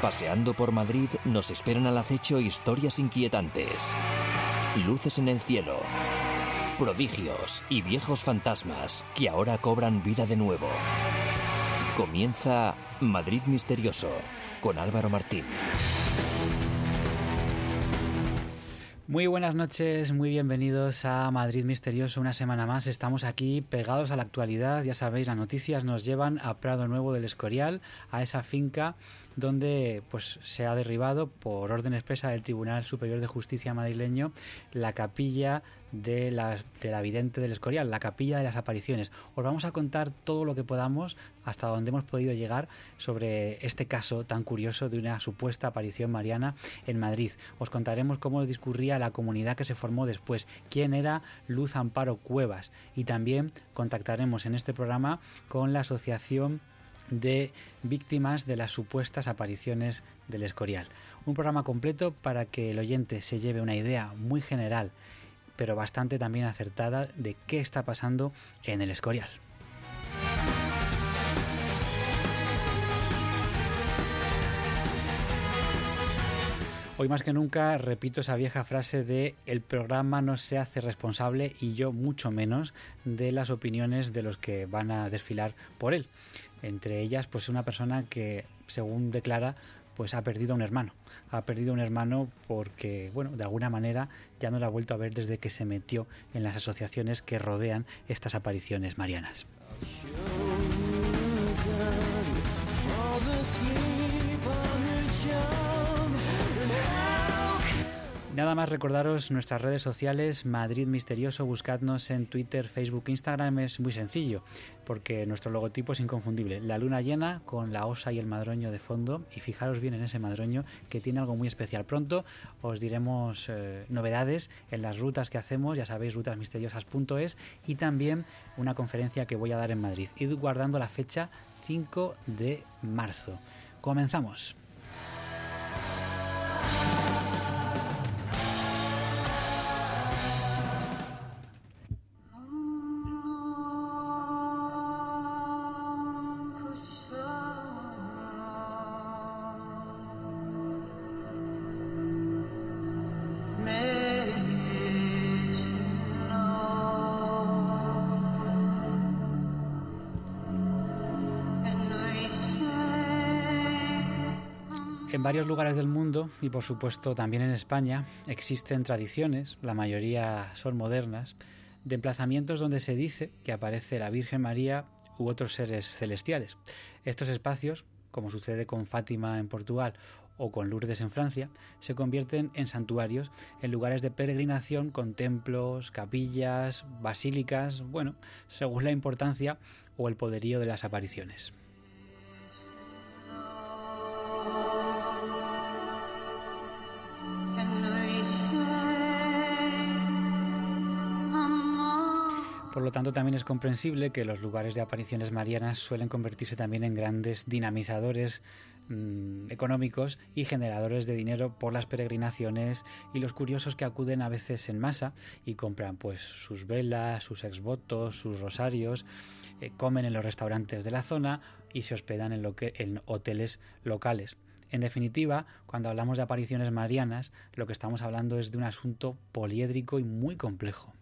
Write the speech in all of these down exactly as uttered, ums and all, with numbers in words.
Paseando por Madrid nos esperan al acecho historias inquietantes, luces en el cielo, prodigios y viejos fantasmas que ahora cobran vida de nuevo. Comienza Madrid Misterioso con Álvaro Martín. Muy buenas noches, muy bienvenidos a Madrid Misterioso. Una semana más estamos aquí pegados a la actualidad. Ya sabéis, las noticias nos llevan a Prado Nuevo del Escorial, a esa finca donde pues se ha derribado por orden expresa del Tribunal Superior de Justicia madrileño la capilla de la, de la vidente del Escorial, la capilla de las apariciones. Os vamos a contar todo lo que podamos, hasta donde hemos podido llegar, sobre este caso tan curioso de una supuesta aparición mariana en Madrid. Os contaremos cómo discurría la comunidad que se formó después, quién era Luz Amparo Cuevas, y también contactaremos en este programa con la asociación de víctimas de las supuestas apariciones del Escorial. Un programa completo para que el oyente se lleve una idea muy general, pero bastante también acertada, de qué está pasando en el Escorial. Hoy más que nunca repito esa vieja frase de el programa no se hace responsable, y yo mucho menos, de las opiniones de los que van a desfilar por él. Entre ellas, pues una persona que, según declara, pues ha perdido a un hermano. Ha perdido a un hermano porque, bueno, de alguna manera ya no lo ha vuelto a ver desde que se metió en las asociaciones que rodean estas apariciones marianas. Nada más recordaros nuestras redes sociales, Madrid Misterioso, buscadnos en Twitter, Facebook, Instagram. Es muy sencillo, porque nuestro logotipo es inconfundible. La luna llena con la osa y el madroño de fondo, y fijaros bien en ese madroño, que tiene algo muy especial. Pronto os diremos eh, novedades en las rutas que hacemos, ya sabéis, rutas misteriosas punto es, y también una conferencia que voy a dar en Madrid. Id guardando la fecha, cinco de marzo. Comenzamos. En varios lugares del mundo, y por supuesto también en España, existen tradiciones, la mayoría son modernas, de emplazamientos donde se dice que aparece la Virgen María u otros seres celestiales. Estos espacios, como sucede con Fátima en Portugal o con Lourdes en Francia, se convierten en santuarios, en lugares de peregrinación con templos, capillas, basílicas, bueno, según la importancia o el poderío de las apariciones. Por lo tanto, también es comprensible que los lugares de apariciones marianas suelen convertirse también en grandes dinamizadores mmm, económicos y generadores de dinero por las peregrinaciones y los curiosos que acuden a veces en masa y compran pues sus velas, sus exvotos, sus rosarios, eh, comen en los restaurantes de la zona y se hospedan en, lo que, en hoteles locales. En definitiva, cuando hablamos de apariciones marianas, lo que estamos hablando es de un asunto poliédrico y muy complejo.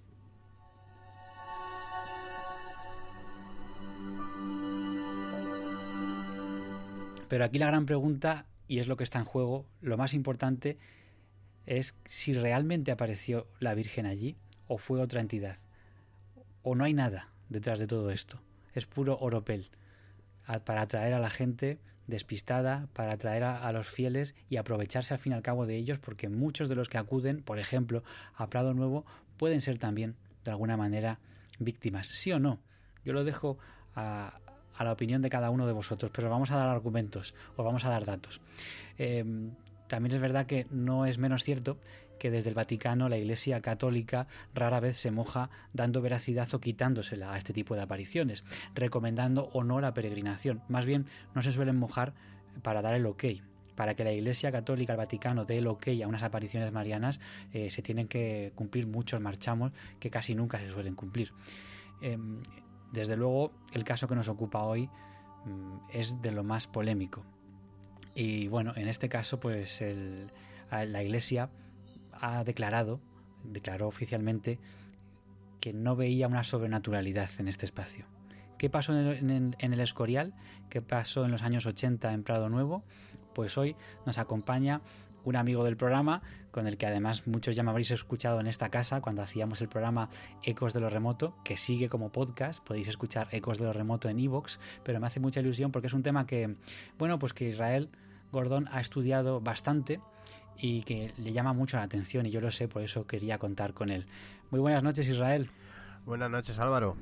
Pero aquí la gran pregunta, y es lo que está en juego, lo más importante, es si realmente apareció la Virgen allí o fue otra entidad. O no hay nada detrás de todo esto. Es puro oropel, para atraer a la gente despistada, para atraer a, a los fieles y aprovecharse al fin y al cabo de ellos, porque muchos de los que acuden, por ejemplo, a Prado Nuevo, pueden ser también, de alguna manera, víctimas. ¿Sí o no? Yo lo dejo a... a la opinión de cada uno de vosotros, pero vamos a dar argumentos, os vamos a dar datos. Eh, también es verdad que no es menos cierto que desde el Vaticano la Iglesia Católica rara vez se moja dando veracidad o quitándosela a este tipo de apariciones, recomendando o no la peregrinación. Más bien no se suelen mojar para dar el ok. Para que la Iglesia Católica, el Vaticano, dé el ok a unas apariciones marianas, eh, se tienen que cumplir muchos marchamos que casi nunca se suelen cumplir. Eh, Desde luego, el caso que nos ocupa hoy mmm, es de lo más polémico. Y bueno, en este caso, pues el, la Iglesia ha declarado, declaró oficialmente que no veía una sobrenaturalidad en este espacio. ¿Qué pasó en el, en, en el Escorial? ¿Qué pasó en los años ochenta en Prado Nuevo? Pues hoy nos acompaña un amigo del programa, con el que además muchos ya me habréis escuchado en esta casa cuando hacíamos el programa Ecos de lo Remoto, que sigue como podcast. Podéis escuchar Ecos de lo Remoto en iVoox, pero me hace mucha ilusión porque es un tema que, bueno, pues que Israel Gordón ha estudiado bastante y que le llama mucho la atención, y yo lo sé, por eso quería contar con él. Muy buenas noches, Israel. Buenas noches, Álvaro.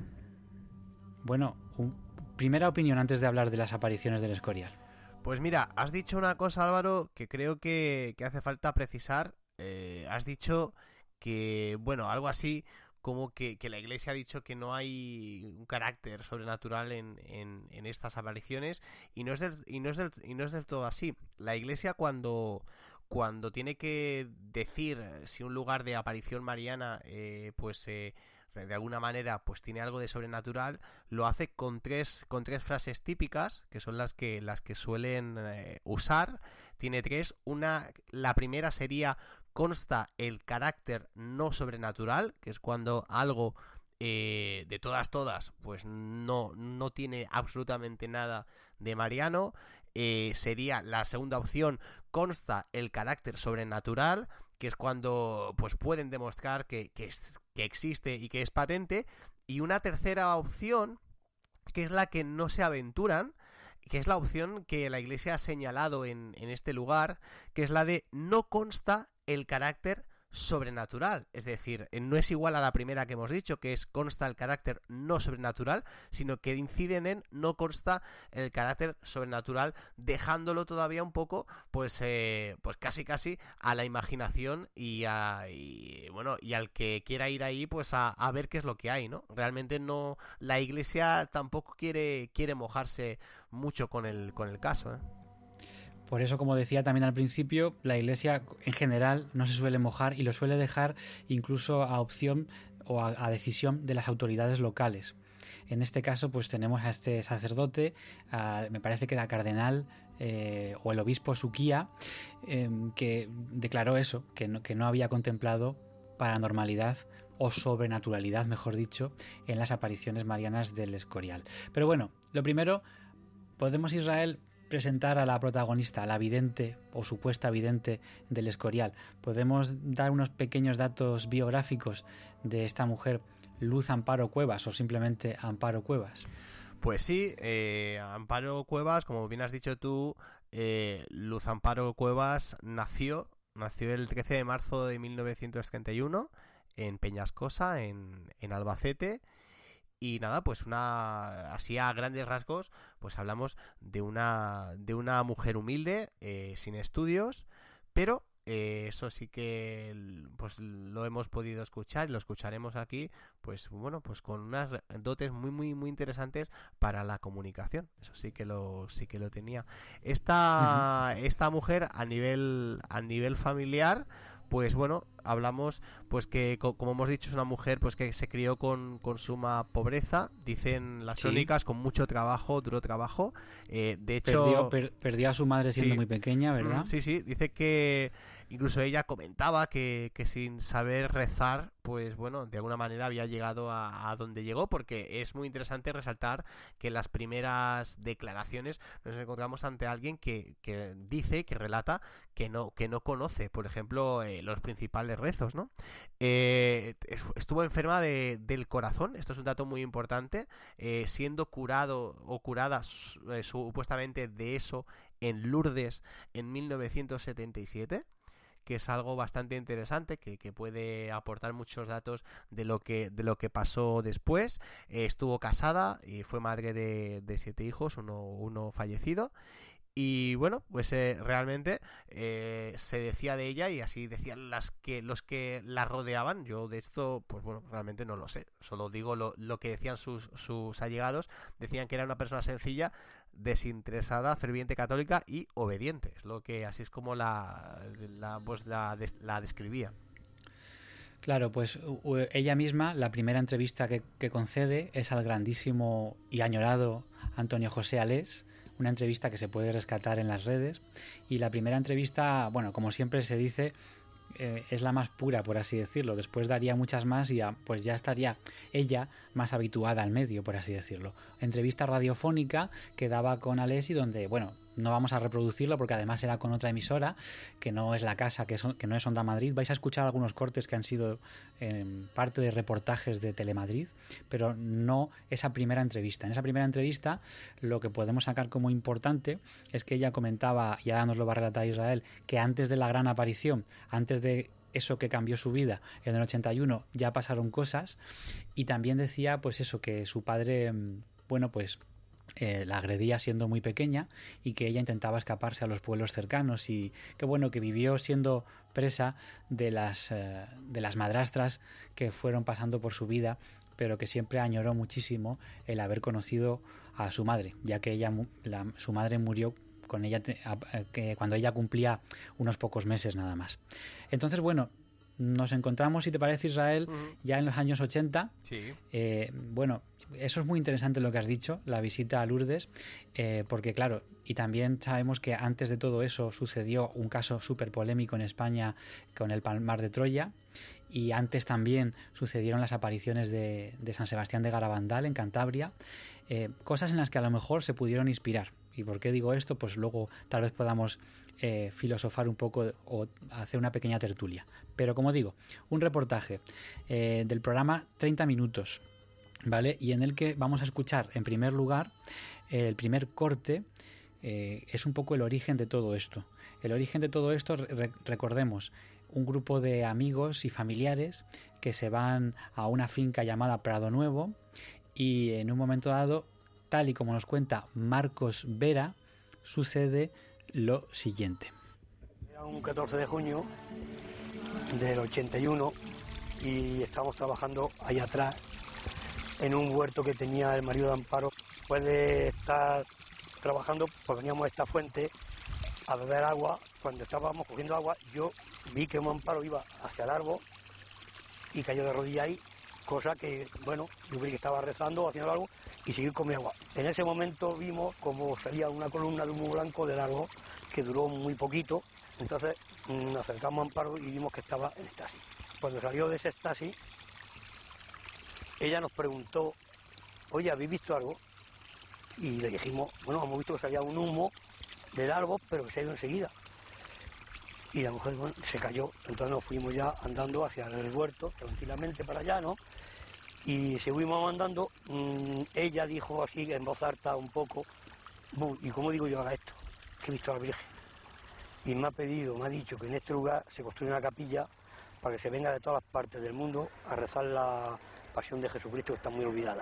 Bueno, un, primera opinión antes de hablar de las apariciones del Escorial. Pues mira, has dicho una cosa, Álvaro, que creo que, que hace falta precisar. Eh, has dicho que, bueno, algo así como que, que la Iglesia ha dicho que no hay un carácter sobrenatural en, en, en estas apariciones, y no es del, y no es del, y no es del todo así. La Iglesia cuando, cuando tiene que decir si un lugar de aparición mariana eh, pues eh, de alguna manera pues tiene algo de sobrenatural, lo hace con tres con tres frases típicas, que son las que las que suelen eh, usar. Tiene tres. Una, la primera sería: consta el carácter no sobrenatural, que es cuando algo eh, de todas todas pues no no tiene absolutamente nada de mariano. Eh, sería la segunda opción: consta el carácter sobrenatural, que es cuando pues pueden demostrar que, que, es, que existe y que es patente. Y una tercera opción, que es la que no se aventuran, que es la opción que la Iglesia ha señalado en, en este lugar, que es la de: no consta el carácter sobrenatural. Es decir, no es igual a la primera que hemos dicho, que es consta el carácter no sobrenatural, sino que inciden en no consta el carácter sobrenatural, dejándolo todavía un poco pues eh, pues casi casi a la imaginación y a y, bueno y al que quiera ir ahí pues a, a ver qué es lo que hay, ¿no? Realmente no, la Iglesia tampoco quiere quiere mojarse mucho con el con el caso, ¿eh? Por eso, como decía también al principio, la Iglesia en general no se suele mojar y lo suele dejar incluso a opción o a, a decisión de las autoridades locales. En este caso, pues tenemos a este sacerdote, a, me parece que era cardenal eh, o el obispo Suquía, eh, que declaró eso, que no, que no había contemplado paranormalidad o sobrenaturalidad, mejor dicho, en las apariciones marianas del Escorial. Pero bueno, lo primero, podemos, Israel, presentar a la protagonista, a la vidente o supuesta vidente del Escorial. ¿Podemos dar unos pequeños datos biográficos de esta mujer, Luz Amparo Cuevas, o simplemente Amparo Cuevas? Pues sí, eh, Amparo Cuevas, como bien has dicho tú, eh, Luz Amparo Cuevas nació, nació el trece de marzo de mil novecientos treinta y uno en Peñascosa, en, en Albacete. Y nada, pues una, así a grandes rasgos, pues hablamos de una de una mujer humilde, eh, sin estudios, pero eh, eso sí que pues lo hemos podido escuchar y lo escucharemos aquí, pues bueno, pues con unas dotes muy muy muy interesantes para la comunicación. Eso sí que lo sí que lo tenía. Esta uh-huh. esta mujer a nivel a nivel familiar, pues bueno, hablamos pues que, como hemos dicho, es una mujer pues que se crió con, con suma pobreza, dicen las crónicas, sí, con mucho trabajo, duro trabajo. Eh, de hecho, perdió, per, perdió a su madre siendo sí, muy pequeña, ¿verdad? Sí, sí, dice que incluso ella comentaba que, que sin saber rezar, pues bueno, de alguna manera había llegado a, a donde llegó, porque es muy interesante resaltar que en las primeras declaraciones nos encontramos ante alguien que, que dice, que relata que no, que no conoce, por ejemplo, eh, los principales rezos, ¿no? Eh, estuvo enferma de, del corazón, esto es un dato muy importante, eh, siendo curado o curada eh, supuestamente de eso en Lourdes en mil novecientos setenta y siete, que es algo bastante interesante, que, que puede aportar muchos datos de lo que de lo que pasó después. Eh, estuvo casada y fue madre de, de siete hijos, uno, uno fallecido. Y bueno, pues eh, realmente eh, se decía de ella, y así decían las que los que la rodeaban. Yo de esto, pues bueno, realmente no lo sé. Solo digo lo, lo que decían sus, sus allegados. Decían que era una persona sencilla, desinteresada, ferviente católica y obediente. Es lo que así es como la, la, pues la, la describían. Claro, pues ella misma, la primera entrevista que, que concede es al grandísimo y añorado Antonio José Alés, una entrevista que se puede rescatar en las redes. Y la primera entrevista, bueno, como siempre se dice, eh, es la más pura, por así decirlo. Después daría muchas más y ya, pues ya estaría ella más habituada al medio, por así decirlo. Entrevista radiofónica que daba con Alessi, donde, bueno, no vamos a reproducirlo porque además era con otra emisora, que no es La Casa, que, es, que no es Onda Madrid. Vais a escuchar algunos cortes que han sido eh, parte de reportajes de Telemadrid, pero no esa primera entrevista. En esa primera entrevista lo que podemos sacar como importante es que ella comentaba, y ahora nos lo va a relatar Israel, que antes de la gran aparición, antes de eso que cambió su vida en el ochenta y uno, ya pasaron cosas. Y también decía pues eso, que su padre, bueno, pues Eh, la agredía siendo muy pequeña y que ella intentaba escaparse a los pueblos cercanos, y que bueno, que vivió siendo presa de las, eh, de las madrastras que fueron pasando por su vida, pero que siempre añoró muchísimo el haber conocido a su madre, ya que ella la, su madre murió con ella te, a, a, que cuando ella cumplía unos pocos meses nada más. Entonces, bueno, nos encontramos, si te parece, Israel, uh-huh. ya en los años ochenta. Sí. Eh, bueno, eso es muy interesante lo que has dicho, la visita a Lourdes, eh, porque claro, y también sabemos que antes de todo eso sucedió un caso súper polémico en España con el Palmar de Troya, y antes también sucedieron las apariciones de, de San Sebastián de Garabandal en Cantabria, eh, cosas en las que a lo mejor se pudieron inspirar. ¿Y por qué digo esto? Pues luego tal vez podamos eh, filosofar un poco o hacer una pequeña tertulia. Pero como digo, un reportaje eh, del programa treinta minutos, ¿vale? Y en el que vamos a escuchar, en primer lugar, eh, el primer corte eh, es un poco el origen de todo esto. El origen de todo esto, re- recordemos, un grupo de amigos y familiares que se van a una finca llamada Prado Nuevo, y en un momento dado, tal y como nos cuenta Marcos Vera, sucede lo siguiente. Era un catorce de junio del ochenta y uno y estábamos trabajando ahí atrás en un huerto que tenía el marido de Amparo. Después de estar trabajando, pues veníamos a esta fuente a beber agua. Cuando estábamos cogiendo agua, yo vi que un Amparo iba hacia el árbol y cayó de rodillas ahí, cosa que, bueno, yo creí que estaba rezando o haciendo algo y seguí con mi agua. En ese momento vimos como salía una columna de humo blanco del árbol que duró muy poquito. Entonces nos acercamos a Amparo y vimos que estaba en estasis. Cuando salió de ese estasis, ella nos preguntó, oye, ¿habéis visto algo? Y le dijimos, bueno, hemos visto que salía un humo del árbol, pero que se ha ido enseguida. Y la mujer, bueno, se cayó. Entonces nos fuimos ya andando hacia el huerto, tranquilamente para allá, ¿no? Y seguimos andando. Mmm, ella dijo así, en voz alta un poco, ¿y cómo digo yo ahora esto? Que he visto a la Virgen. Y me ha pedido, me ha dicho que en este lugar se construye una capilla para que se venga de todas las partes del mundo a rezar la pasión de Jesucristo, que está muy olvidada.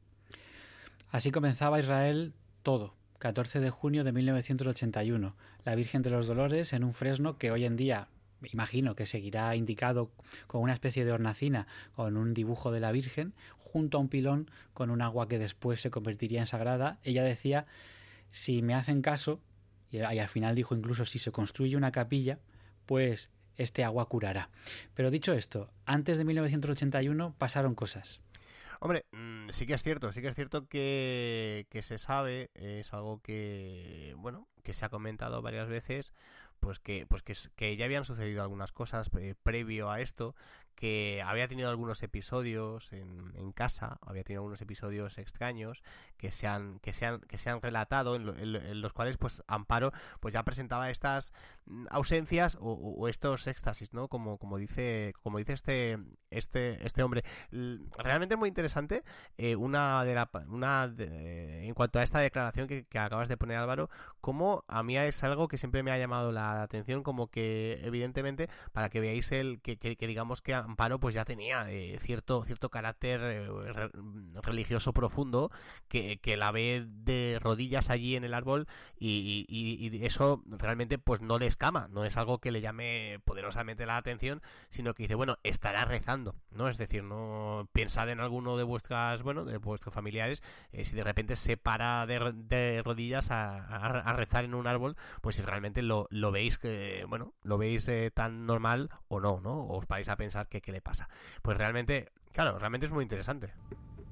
Así comenzaba Israel todo. catorce de junio de mil novecientos ochenta y uno, la Virgen de los Dolores en un fresno que hoy en día, imagino que seguirá indicado con una especie de hornacina, con un dibujo de la Virgen, junto a un pilón con un agua que después se convertiría en sagrada. Ella decía, si me hacen caso, y al final dijo incluso, si se construye una capilla, pues este agua curará. Pero dicho esto, antes de mil novecientos ochenta y uno pasaron cosas. Hombre, sí que es cierto, sí que es cierto que, que se sabe, es algo que, bueno, que se ha comentado varias veces, pues que pues que, que ya habían sucedido algunas cosas eh, previo a esto, que había tenido algunos episodios en, en casa, había tenido algunos episodios extraños que se han que se han, que se han relatado, en, lo, en, en los cuales pues Amparo pues ya presentaba estas ausencias o, o estos éxtasis, ¿no? Como como dice como dice este este este hombre. Realmente es muy interesante eh, una de la una de, en cuanto a esta declaración que, que acabas de poner, Álvaro, como a mí es algo que siempre me ha llamado la atención, como que evidentemente para que veáis el que, que, que digamos que Amparo pues ya tenía eh, cierto cierto carácter eh, re, religioso profundo, que, que la ve de rodillas allí en el árbol y, y, y eso realmente pues no le escama, no es algo que le llame poderosamente la atención, sino que dice, bueno, estará rezando, ¿no? Es decir, no pensad en alguno de vuestras, bueno, de vuestros familiares, eh, si de repente se para de, de rodillas a, a, a rezar en un árbol, pues si realmente lo, lo veis que, bueno, lo veis eh, tan normal o no, ¿no? O os vais a pensar que qué le pasa. Pues realmente, claro, realmente es muy interesante.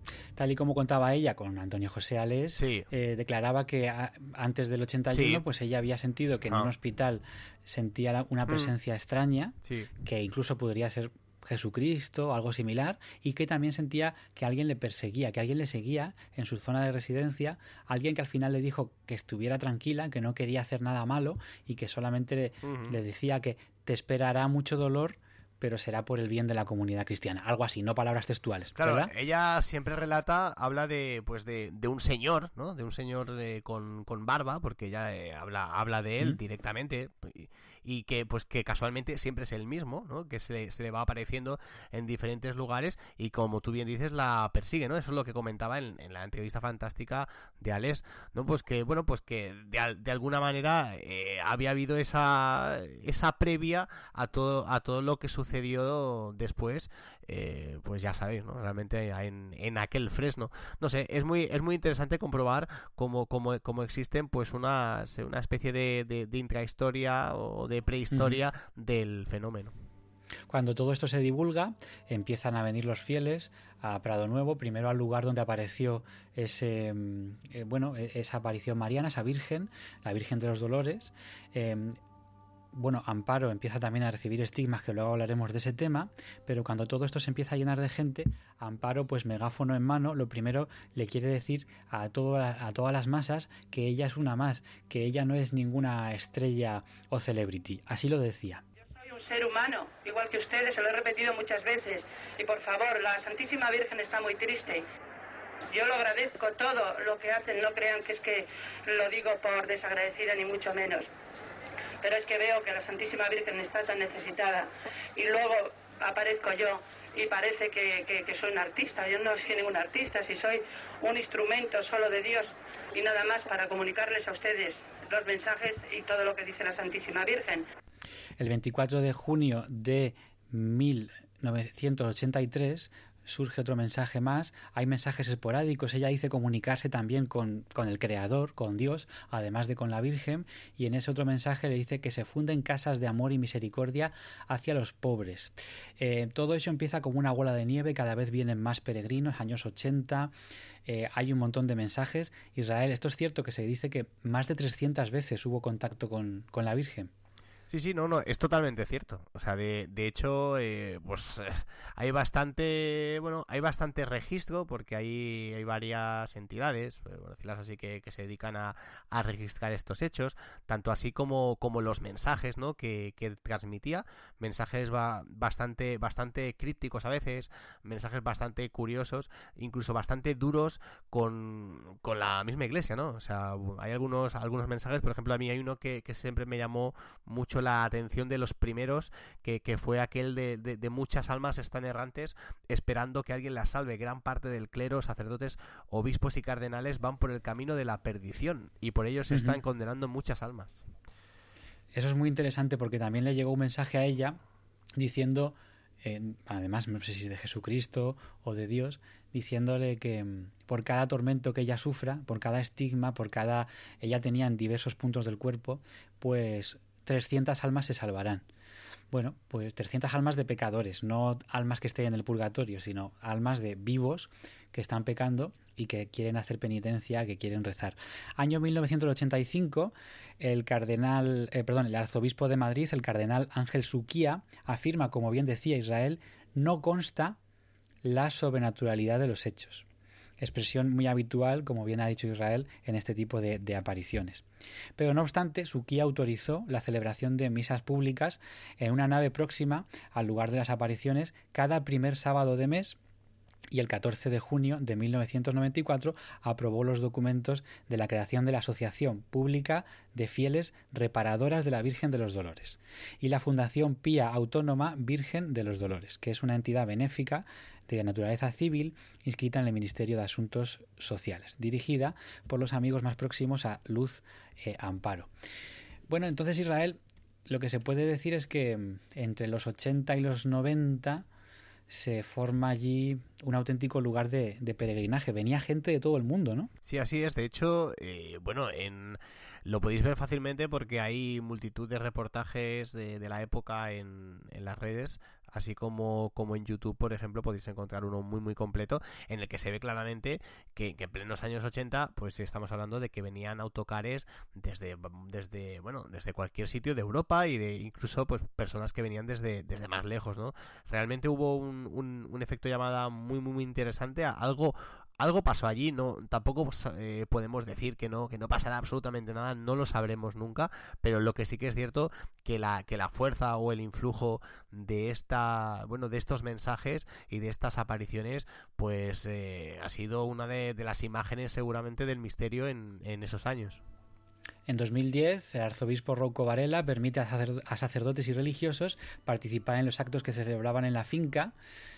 Tal y como contaba ella con Antonio José Alés, Sí. eh, declaraba que a, antes del ochenta y uno Sí. pues ella había sentido que en Ah. un hospital sentía la- una presencia mm. extraña, Sí. que incluso podría ser Jesucristo o algo similar, y que también sentía que alguien le perseguía, que alguien le seguía en su zona de residencia, alguien que al final le dijo que estuviera tranquila, que no quería hacer nada malo y que solamente le, Uh-huh. le decía que te esperará mucho dolor, pero será por el bien de la comunidad cristiana. Algo así, no palabras textuales, Claro, ¿verdad? ella siempre relata, habla de pues de, de un señor, ¿no? De un señor eh, con, con barba, porque ella eh, habla habla de él ¿Mm? directamente y, y que pues que casualmente siempre es el mismo, ¿no? Que se le, se le va apareciendo en diferentes lugares y como tú bien dices la persigue, ¿no? Eso es lo que comentaba en, en la entrevista fantástica de Alés, ¿no? Pues que bueno, pues que de, de alguna manera eh, había habido esa esa previa a todo a todo lo que sucedió después. Eh, pues ya sabéis, ¿no? Realmente en, en aquel Fresno. No sé, es muy es muy interesante comprobar cómo, cómo, cómo existen pues una, una especie de, de, de intrahistoria o de prehistoria uh-huh. del fenómeno. Cuando todo esto se divulga, empiezan a venir los fieles a Prado Nuevo, primero al lugar donde apareció ese eh, bueno, esa aparición mariana, esa Virgen, la Virgen de los Dolores. Eh, Bueno, Amparo empieza también a recibir estigmas, que luego hablaremos de ese tema, pero cuando todo esto se empieza a llenar de gente, Amparo, pues megáfono en mano, lo primero le quiere decir a, todo, a todas las masas que ella es una más, que ella no es ninguna estrella o celebrity. Así lo decía. Yo soy un ser humano, igual que ustedes, se lo he repetido muchas veces, y por favor, la Santísima Virgen está muy triste. Yo lo agradezco todo lo que hacen, no crean que es que lo digo por desagradecida ni mucho menos. Pero es que veo que la Santísima Virgen está tan necesitada y luego aparezco yo y parece que, que, que soy un artista. Yo no soy ningún artista, si soy un instrumento solo de Dios y nada más para comunicarles a ustedes los mensajes y todo lo que dice la Santísima Virgen. El veinticuatro de junio de mil novecientos ochenta y tres surge otro mensaje más, hay mensajes esporádicos, ella dice comunicarse también con, con el Creador, con Dios, además de con la Virgen, y en ese otro mensaje le dice que se funden casas de amor y misericordia hacia los pobres. Eh, todo eso empieza como una bola de nieve, cada vez vienen más peregrinos, años ochenta, eh, hay un montón de mensajes. Israel, esto es cierto que se dice que más de trescientas veces hubo contacto con, con la Virgen. Sí, sí, no, no, es totalmente cierto. O sea, de, de hecho, eh, pues eh, hay bastante, bueno, hay bastante registro porque hay, hay varias entidades, por decirlas así, que, que se dedican a, a registrar estos hechos, tanto así como, como los mensajes, ¿no? Que, que transmitía, mensajes ba, bastante, bastante crípticos a veces, mensajes bastante curiosos, incluso bastante duros con, con la misma iglesia, ¿no? O sea, hay algunos, algunos mensajes, por ejemplo, a mí hay uno que, que siempre me llamó mucho la atención de los primeros, que, que fue aquel de, de, de muchas almas están errantes esperando que alguien las salve. Gran parte del clero, sacerdotes, obispos y cardenales van por el camino de la perdición y por ello se uh-huh. están condenando muchas almas. Eso es muy interesante porque también le llegó un mensaje a ella diciendo, eh, además no sé si de Jesucristo o de Dios, diciéndole que por cada tormento que ella sufra, por cada estigma, por cada... ella tenía en diversos puntos del cuerpo, pues trescientas almas se salvarán. Bueno, pues trescientas almas de pecadores, no almas que estén en el purgatorio, sino almas de vivos que están pecando y que quieren hacer penitencia, que quieren rezar. Año mil novecientos ochenta y cinco, el cardenal, eh, perdón, el arzobispo de Madrid, el cardenal Ángel Suquía, afirma, como bien decía Israel, no consta la sobrenaturalidad de los hechos. Expresión muy habitual, como bien ha dicho Israel, en este tipo de, de apariciones. Pero no obstante, Suquía autorizó la celebración de misas públicas en una nave próxima al lugar de las apariciones cada primer sábado de mes, y el catorce de junio de mil novecientos noventa y cuatro aprobó los documentos de la creación de la Asociación Pública de Fieles Reparadoras de la Virgen de los Dolores y la Fundación Pía Autónoma Virgen de los Dolores, que es una entidad benéfica de naturaleza civil inscrita en el Ministerio de Asuntos Sociales, dirigida por los amigos más próximos a Luz eh, Amparo. Bueno, entonces Israel, lo que se puede decir es que entre los ochenta y los noventa se forma allí un auténtico lugar de, de peregrinaje. Venía gente de todo el mundo, ¿no? Sí, así es. De hecho, eh, bueno, en lo podéis ver fácilmente porque hay multitud de reportajes de, de la época en, en las redes, así como, como en YouTube, por ejemplo, podéis encontrar uno muy muy completo en el que se ve claramente que, que en plenos años ochenta, pues estamos hablando de que venían autocares desde, desde bueno, desde cualquier sitio de Europa y de incluso pues personas que venían desde, desde más lejos, ¿no? Realmente hubo un, un, un efecto llamada muy muy muy interesante, algo Algo pasó allí, no tampoco eh, podemos decir que no que no pasará absolutamente nada, no lo sabremos nunca, pero lo que sí que es cierto que la que la fuerza o el influjo de esta bueno de estos mensajes y de estas apariciones pues eh, ha sido una de, de las imágenes seguramente del misterio en, en esos años. En dos mil diez, el arzobispo Rouco Varela permite a sacerdotes y religiosos participar en los actos que se celebraban en la finca.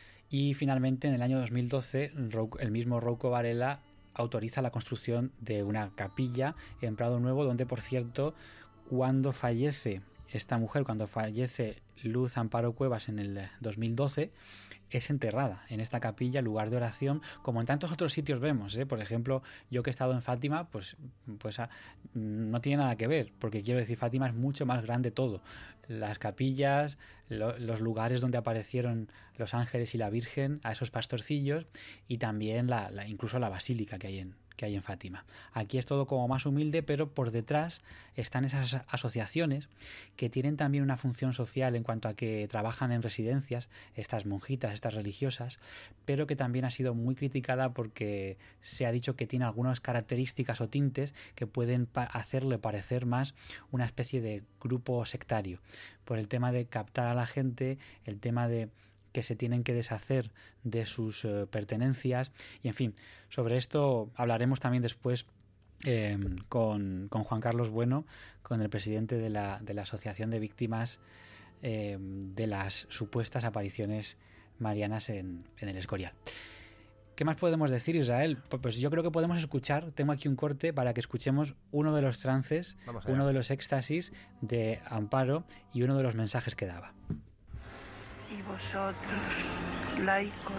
Y finalmente, en el año dos mil doce, el mismo Rouco Varela autoriza la construcción de una capilla en Prado Nuevo, donde, por cierto, cuando fallece esta mujer, cuando fallece Luz Amparo Cuevas en el dos mil doce, es enterrada en esta capilla, lugar de oración, como en tantos otros sitios vemos, ¿eh? Por ejemplo, yo que he estado en Fátima, pues, pues ah, no tiene nada que ver, porque quiero decir, Fátima es mucho más grande todo. Las capillas, lo, los lugares donde aparecieron los ángeles y la Virgen, a esos pastorcillos, y también la, la, incluso la basílica que hay en que hay en Fátima. Aquí es todo como más humilde, pero por detrás están esas asociaciones que tienen también una función social en cuanto a que trabajan en residencias, estas monjitas, estas religiosas, pero que también ha sido muy criticada porque se ha dicho que tiene algunas características o tintes que pueden pa- hacerle parecer más una especie de grupo sectario, por el tema de captar a la gente, el tema de que se tienen que deshacer de sus eh, pertenencias, y en fin, sobre esto hablaremos también después eh, con, con Juan Carlos Bueno, con el presidente de la, de la Asociación de Víctimas eh, de las supuestas apariciones marianas en, en el Escorial. ¿Qué más podemos decir, Israel? Pues yo creo que podemos escuchar, tengo aquí un corte para que escuchemos uno de los trances, uno de los éxtasis de Amparo y uno de los mensajes que daba. Y vosotros, laicos,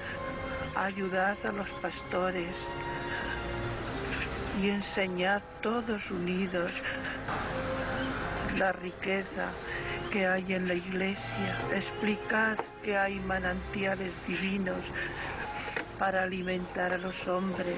ayudad a los pastores y enseñad todos unidos la riqueza que hay en la Iglesia. Explicad que hay manantiales divinos para alimentar a los hombres.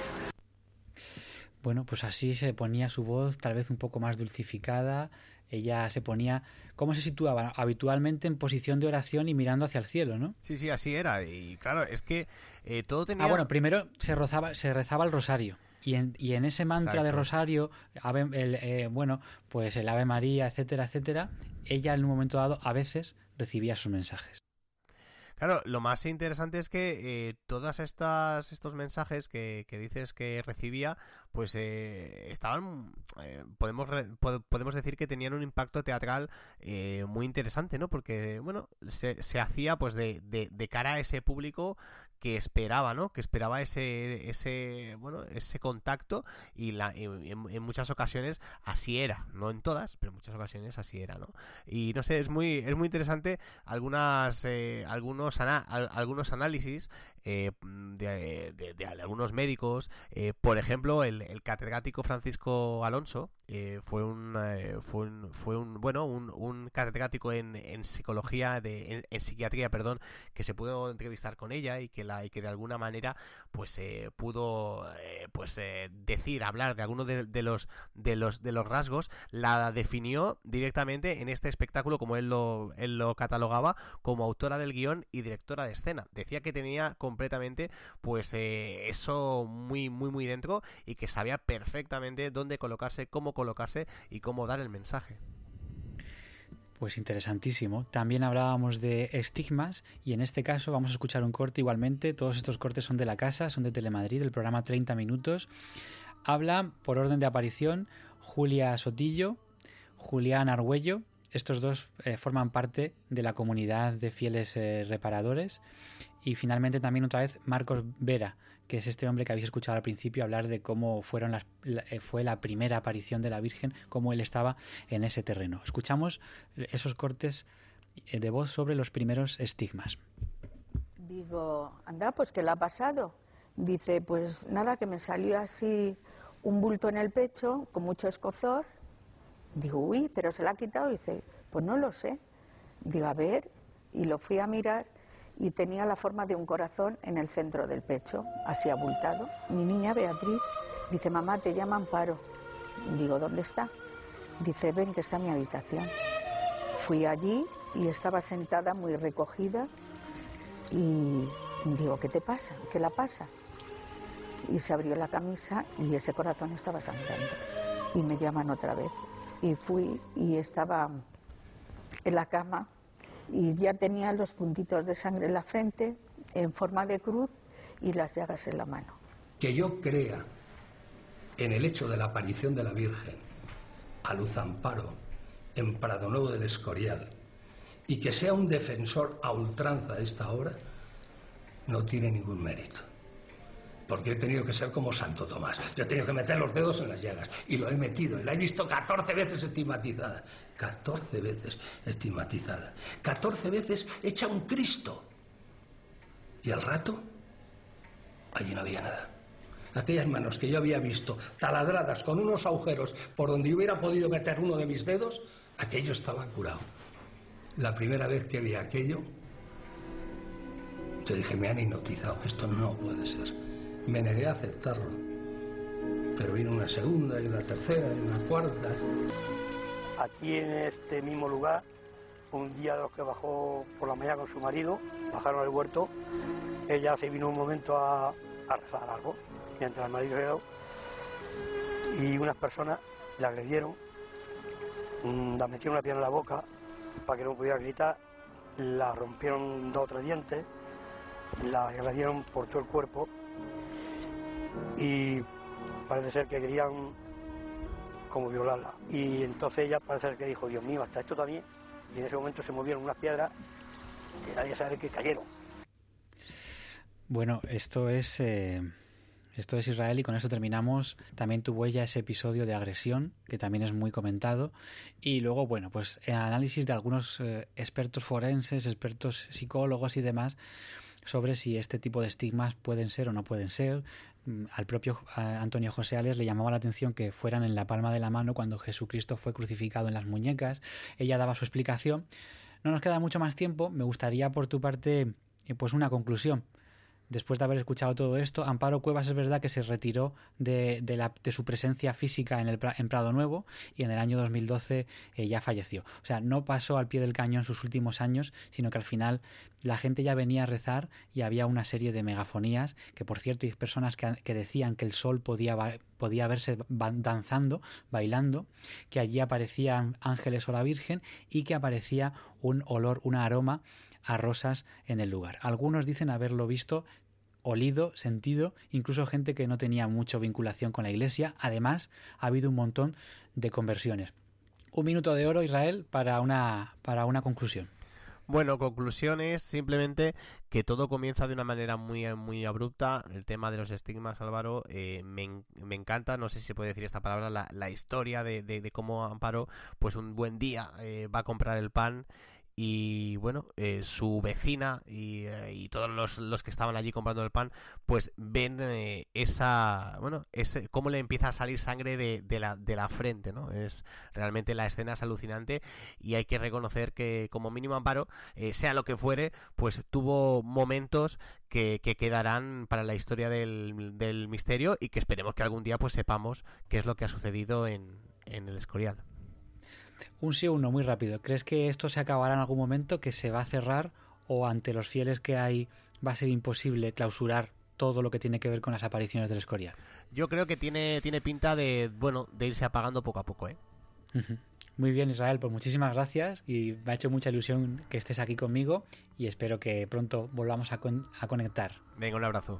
Bueno, pues así se ponía su voz, tal vez un poco más dulcificada. Ella se ponía, ¿cómo se situaba? Habitualmente en posición de oración y mirando hacia el cielo, ¿no? Sí, sí, así era. Y claro, es que eh, todo tenía... Ah, bueno, primero se, rozaba, se rezaba el rosario. Y en, y en ese mantra Exacto. de rosario, ave, el, eh, bueno, pues el Ave María, etcétera, etcétera, ella en un momento dado a veces recibía sus mensajes. Claro, lo más interesante es que eh, todas estas estos mensajes que, que dices que recibía, pues eh, estaban, eh, podemos re, podemos decir que tenían un impacto teatral eh, muy interesante, ¿no? Porque bueno, se, se hacía pues de, de, de cara a ese público que esperaba, ¿no? Que esperaba ese ese bueno ese contacto y la en, en muchas ocasiones así era, no en todas, pero en muchas ocasiones así era, ¿no? Y no sé, es muy es muy interesante algunas eh, algunos ana, algunos análisis eh, de, de, de, de algunos médicos, eh, por ejemplo el, el catedrático Francisco Alonso eh, fue un eh, fue un fue un bueno un, un catedrático en, en psicología de en, en psiquiatría, perdón, que se pudo entrevistar con ella y que la y que de alguna manera pues eh, pudo eh, pues eh, decir hablar de algunos de, de los de los de los rasgos. La definió directamente en este espectáculo, como él lo él lo catalogaba, como autora del guión y directora de escena. Decía que tenía completamente pues eh, eso muy muy muy dentro y que sabía perfectamente dónde colocarse, cómo colocarse y cómo dar el mensaje. Pues interesantísimo. También hablábamos de estigmas y en este caso vamos a escuchar un corte igualmente. Todos estos cortes son de la casa, son de Telemadrid, del programa treinta minutos. Habla, por orden de aparición, Julia Sotillo, Julián Argüello. Estos dos eh, forman parte de la comunidad de fieles eh, reparadores. Y finalmente también otra vez Marcos Vera, que es este hombre que habéis escuchado al principio hablar de cómo fueron las, la, fue la primera aparición de la Virgen, cómo él estaba en ese terreno. Escuchamos esos cortes de voz sobre los primeros estigmas. Digo, anda, pues ¿qué le ha pasado? Dice, pues nada, que me salió así un bulto en el pecho con mucho escozor. Digo, uy, pero se la ha quitado. Dice, pues no lo sé. Digo, a ver, y lo fui a mirar y tenía la forma de un corazón en el centro del pecho, así abultado. Mi niña Beatriz dice, mamá, te llama Amparo. Digo, ¿dónde está? Dice, ven, que está en mi habitación. Fui allí y estaba sentada muy recogida y digo, ¿qué te pasa? ¿Qué la pasa? Y se abrió la camisa y ese corazón estaba sangrando. Y me llaman otra vez. Y fui y estaba en la cama y ya tenía los puntitos de sangre en la frente, en forma de cruz, y las llagas en la mano. Que yo crea en el hecho de la aparición de la Virgen a Luz Amparo en Pradonuevo del Escorial y que sea un defensor a ultranza de esta obra, no tiene ningún mérito. Porque he tenido que ser como Santo Tomás. Yo he tenido que meter los dedos en las llagas. Y lo he metido. Y la he visto catorce veces estigmatizada. catorce veces estigmatizada. catorce veces hecha un Cristo. Y al rato, allí no había nada. Aquellas manos que yo había visto taladradas con unos agujeros por donde hubiera podido meter uno de mis dedos, aquello estaba curado. La primera vez que vi aquello, yo dije, me han hipnotizado. Esto no puede ser. Me negué a aceptarlo, pero vino una segunda y una tercera y una cuarta. Aquí en este mismo lugar, un día de los que bajó por la mañana con su marido, bajaron al huerto, ella se vino un momento a, a rezar algo, mientras el marido rezó, y unas personas la agredieron, la metieron una piedra en la boca para que no pudiera gritar, la rompieron dos o tres dientes, la agredieron por todo el cuerpo, y parece ser que querían como violarla. Y entonces ella parece ser que dijo, Dios mío, hasta esto también. Y en ese momento se movieron unas piedras que nadie sabe que cayeron. Bueno, esto es eh, esto es Israel y con esto terminamos. También tuvo ella ese episodio de agresión, que también es muy comentado. Y luego, bueno, pues análisis de algunos eh, expertos forenses, expertos psicólogos y demás, sobre si este tipo de estigmas pueden ser o no pueden ser. Al propio Antonio José Ales le llamaba la atención que fueran en la palma de la mano cuando Jesucristo fue crucificado en las muñecas. Ella daba su explicación. No nos queda mucho más tiempo. Me gustaría por tu parte pues una conclusión. Después de haber escuchado todo esto, Amparo Cuevas es verdad que se retiró de, de, la, de su presencia física en, el, en Pradonuevo y en el año dos mil doce eh, ya falleció. O sea, no pasó al pie del cañón sus últimos años, sino que al final la gente ya venía a rezar y había una serie de megafonías, que por cierto hay personas que, que decían que el sol podía, podía verse danzando, bailando, que allí aparecían ángeles o la Virgen y que aparecía un olor, un aroma a rosas en el lugar. Algunos dicen haberlo visto, olido, sentido, incluso gente que no tenía mucha vinculación con la Iglesia. Además, ha habido un montón de conversiones. Un minuto de oro, Israel, para una, para una conclusión. Bueno, conclusiones, simplemente que todo comienza de una manera muy muy abrupta. El tema de los estigmas, Álvaro, eh, me, me encanta, no sé si se puede decir esta palabra, la, la historia de, de, de cómo Amparo, pues un buen día eh, va a comprar el pan y bueno, eh, su vecina y, eh, y todos los, los que estaban allí comprando el pan, pues ven eh, esa, bueno, ese, cómo le empieza a salir sangre de, de, la, de la frente, ¿no? Es realmente, la escena es alucinante y hay que reconocer que como mínimo Amparo, eh, sea lo que fuere, pues tuvo momentos que, que quedarán para la historia del, del misterio y que esperemos que algún día pues sepamos qué es lo que ha sucedido en, en el Escorial. Un sí o un no, muy rápido. ¿Crees que esto se acabará en algún momento, que se va a cerrar, o ante los fieles que hay va a ser imposible clausurar todo lo que tiene que ver con las apariciones del Escorial? Yo creo que tiene, tiene pinta de, bueno, de irse apagando poco a poco, ¿eh? Muy bien, Israel, pues muchísimas gracias y me ha hecho mucha ilusión que estés aquí conmigo y espero que pronto volvamos a, con- a conectar. Venga, un abrazo.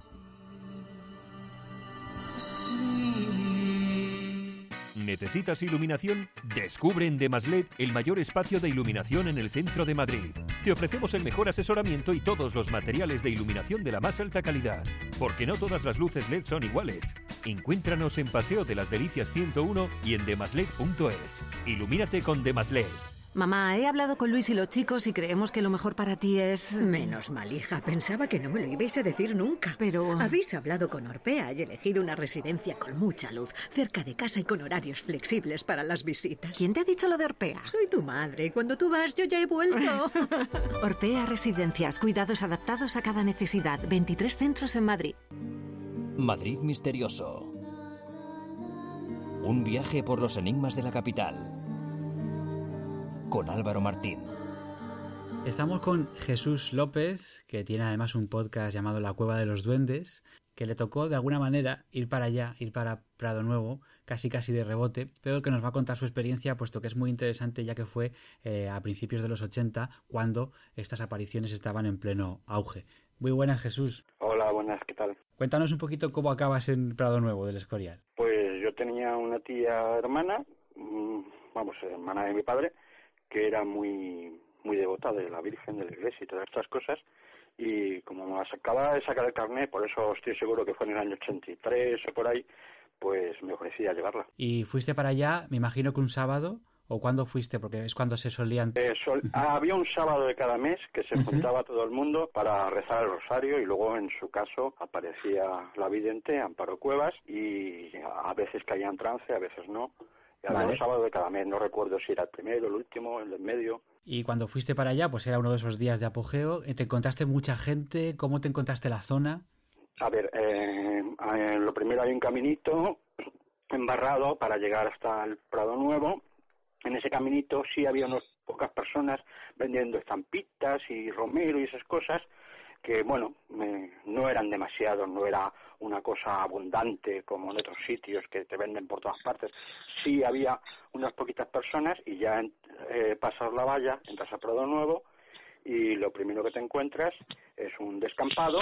¿Necesitas iluminación? Descubre en Demaslet el mayor espacio de iluminación en el centro de Madrid. Te ofrecemos el mejor asesoramiento y todos los materiales de iluminación de la más alta calidad. Porque no todas las luces L E D son iguales. Encuéntranos en Paseo de las Delicias ciento uno y en demaslet punto es. Ilumínate con Demaslet. Mamá, he hablado con Luis y los chicos y creemos que lo mejor para ti es... Menos mal, hija. Pensaba que no me lo ibais a decir nunca. Pero... Habéis hablado con Orpea y elegido una residencia con mucha luz, cerca de casa y con horarios flexibles para las visitas. ¿Quién te ha dicho lo de Orpea? Soy tu madre y cuando tú vas yo ya he vuelto. Orpea Residencias, cuidados adaptados a cada necesidad. veintitrés centros en Madrid. Madrid misterioso. Un viaje por los enigmas de la capital. Con Álvaro Martín. Estamos con Jesús López, que tiene además un podcast llamado La Cueva de los Duendes, que le tocó de alguna manera ir para allá, ir para Prado Nuevo, casi casi de rebote, pero que nos va a contar su experiencia, puesto que es muy interesante, ya que fue eh, a principios de los ochenta, cuando estas apariciones estaban en pleno auge. Muy buenas, Jesús. Hola, buenas, ¿qué tal? Cuéntanos un poquito cómo acabas en Prado Nuevo del Escorial. Pues yo tenía una tía hermana, vamos, hermana de mi padre, que era muy muy devota de la Virgen, de la Iglesia y todas estas cosas, y como me acaba de sacar el carnet, por eso estoy seguro que fue en el año ochenta y tres o por ahí, pues me ofrecía llevarla. ¿Y fuiste para allá, me imagino que un sábado, o cuándo fuiste? Porque es cuando se solían... Eh, sol... ah, había un sábado de cada mes que se juntaba todo el mundo para rezar el rosario, y luego en su caso aparecía la vidente, Amparo Cuevas, y a veces caía en trance, a veces no. Era vale. Un sábado de cada mes, no recuerdo si era el primero, el último, el del medio. Y cuando fuiste para allá, pues era uno de esos días de apogeo. ¿Te encontraste mucha gente? ¿Cómo te encontraste la zona? A ver, eh, eh, lo primero hay un caminito embarrado para llegar hasta el Prado Nuevo. En ese caminito sí había unas pocas personas vendiendo estampitas y romero y esas cosas, que bueno, me, no eran demasiados, no era una cosa abundante como en otros sitios que te venden por todas partes. Sí había unas poquitas personas, y ya eh, pasas la valla, entras a Prado Nuevo y lo primero que te encuentras es un descampado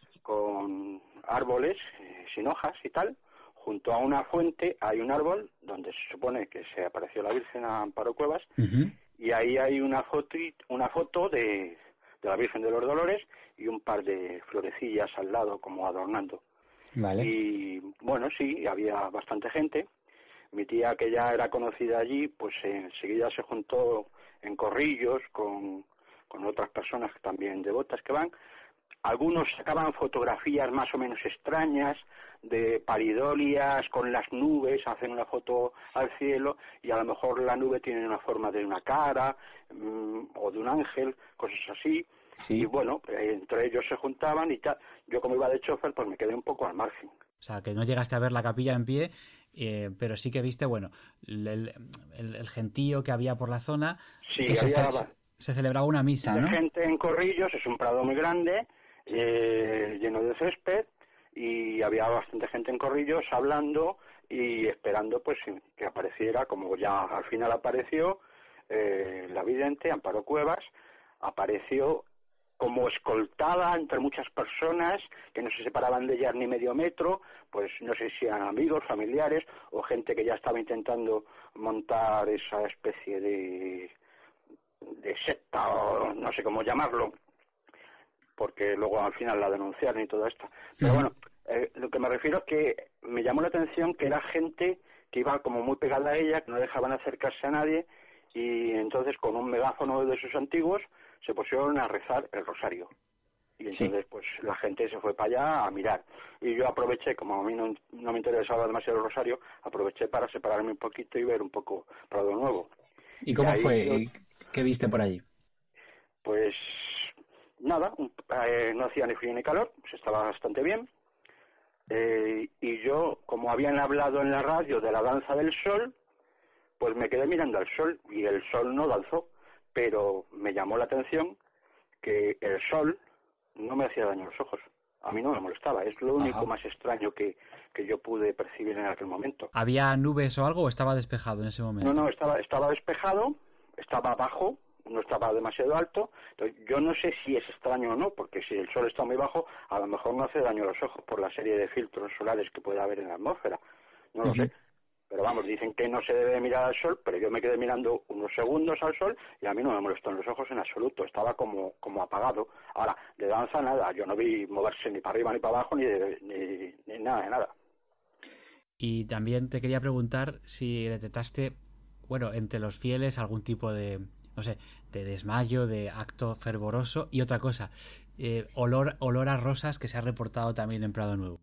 con árboles eh, sin hojas y tal. Junto a una fuente hay un árbol donde se supone que se apareció la Virgen a Amparo Cuevas, uh-huh. Y ahí hay una foto, una foto de, de la Virgen de los Dolores y un par de florecillas al lado como adornando. Vale. Y bueno, sí, había bastante gente. Mi tía, que ya era conocida allí, pues enseguida se juntó en corrillos con, con otras personas también devotas que van. Algunos sacaban fotografías más o menos extrañas de paridolias con las nubes, hacen una foto al cielo y a lo mejor la nube tiene una forma de una cara mmm, o de un ángel, cosas así. Sí. Y bueno, entre ellos se juntaban y tal. Yo, como iba de chofer, pues me quedé un poco al margen. O sea, que no llegaste a ver la capilla en pie, eh, pero sí que viste, bueno, el, el, el gentío que había por la zona. Sí, que había... se, se celebraba una misa, de ¿no? Gente en corrillos, es un prado muy grande, eh, lleno de césped, y había bastante gente en corrillos hablando y esperando pues que apareciera, como ya al final apareció, eh, la vidente, Amparo Cuevas, apareció como escoltada entre muchas personas que no se separaban de ella ni medio metro, pues no sé si eran amigos, familiares o gente que ya estaba intentando montar esa especie de, de secta o no sé cómo llamarlo, porque luego al final la denunciaron y todo esto. Pero bueno, eh, lo que me refiero es que me llamó la atención que era gente que iba como muy pegada a ella, que no dejaban acercarse a nadie, y entonces con un megáfono de esos antiguos se pusieron a rezar el rosario. Y entonces sí. Pues la gente se fue para allá a mirar. Y yo aproveché, como a mí no, no me interesaba demasiado el rosario, aproveché para separarme un poquito y ver un poco Prado Nuevo. ¿Y cómo y fue? Yo, ¿Qué viste por allí? Pues nada, eh, no hacía ni frío ni calor, pues estaba bastante bien. Eh, y yo, como habían hablado en la radio de la danza del sol, pues me quedé mirando al sol, y el sol no danzó. Pero me llamó la atención que el sol no me hacía daño a los ojos. A mí no me molestaba. Es lo único Ajá. más extraño que, que yo pude percibir en aquel momento. ¿Había nubes o algo o estaba despejado en ese momento? No, no, estaba, estaba despejado, estaba bajo, no estaba demasiado alto. Entonces, yo no sé si es extraño o no, porque si el sol está muy bajo, a lo mejor no hace daño a los ojos por la serie de filtros solares que puede haber en la atmósfera. No lo uh-huh. sé. Pero vamos, dicen que no se debe mirar al sol, pero yo me quedé mirando unos segundos al sol y a mí no me molestó en los ojos en absoluto, estaba como como apagado. Ahora, de danza nada, yo no vi moverse ni para arriba ni para abajo, ni, de, ni, ni nada de nada. Y también te quería preguntar si detectaste, bueno, entre los fieles algún tipo de no sé, de desmayo, de acto fervoroso. Y otra cosa, eh, olor, olor a rosas que se ha reportado también en Prado Nuevo.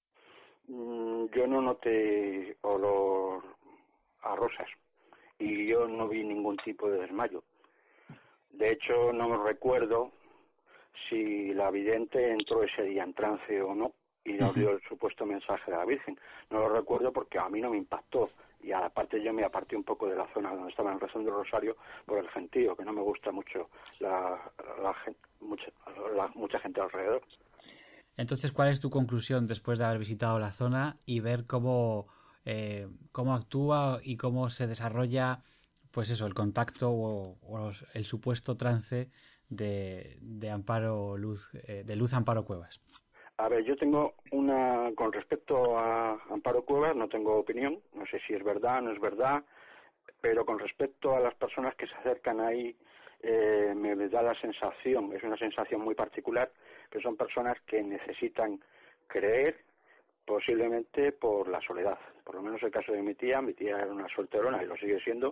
Mm, yo no noté olor a rosas y yo no vi ningún tipo de desmayo. De hecho, no recuerdo si la vidente entró ese día en trance o no y nos dio el supuesto mensaje de la Virgen. No lo recuerdo porque a mí no me impactó, y aparte yo me aparté un poco de la zona donde estaban rezando el rosario por el gentío, que no me gusta mucho la, la, gente, mucha, la mucha gente alrededor. Entonces, ¿cuál es tu conclusión después de haber visitado la zona y ver cómo, eh, cómo actúa y cómo se desarrolla, pues eso, el contacto o, o los, el supuesto trance de, de Amparo Luz, eh, de Luz Amparo Cuevas? A ver, yo tengo una, con respecto a Amparo Cuevas, no tengo opinión, no sé si es verdad, no es verdad, pero con respecto a las personas que se acercan ahí, eh, me da la sensación, es una sensación muy particular, que son personas que necesitan creer, posiblemente por la soledad. Por lo menos el caso de mi tía, mi tía era una solterona y lo sigue siendo,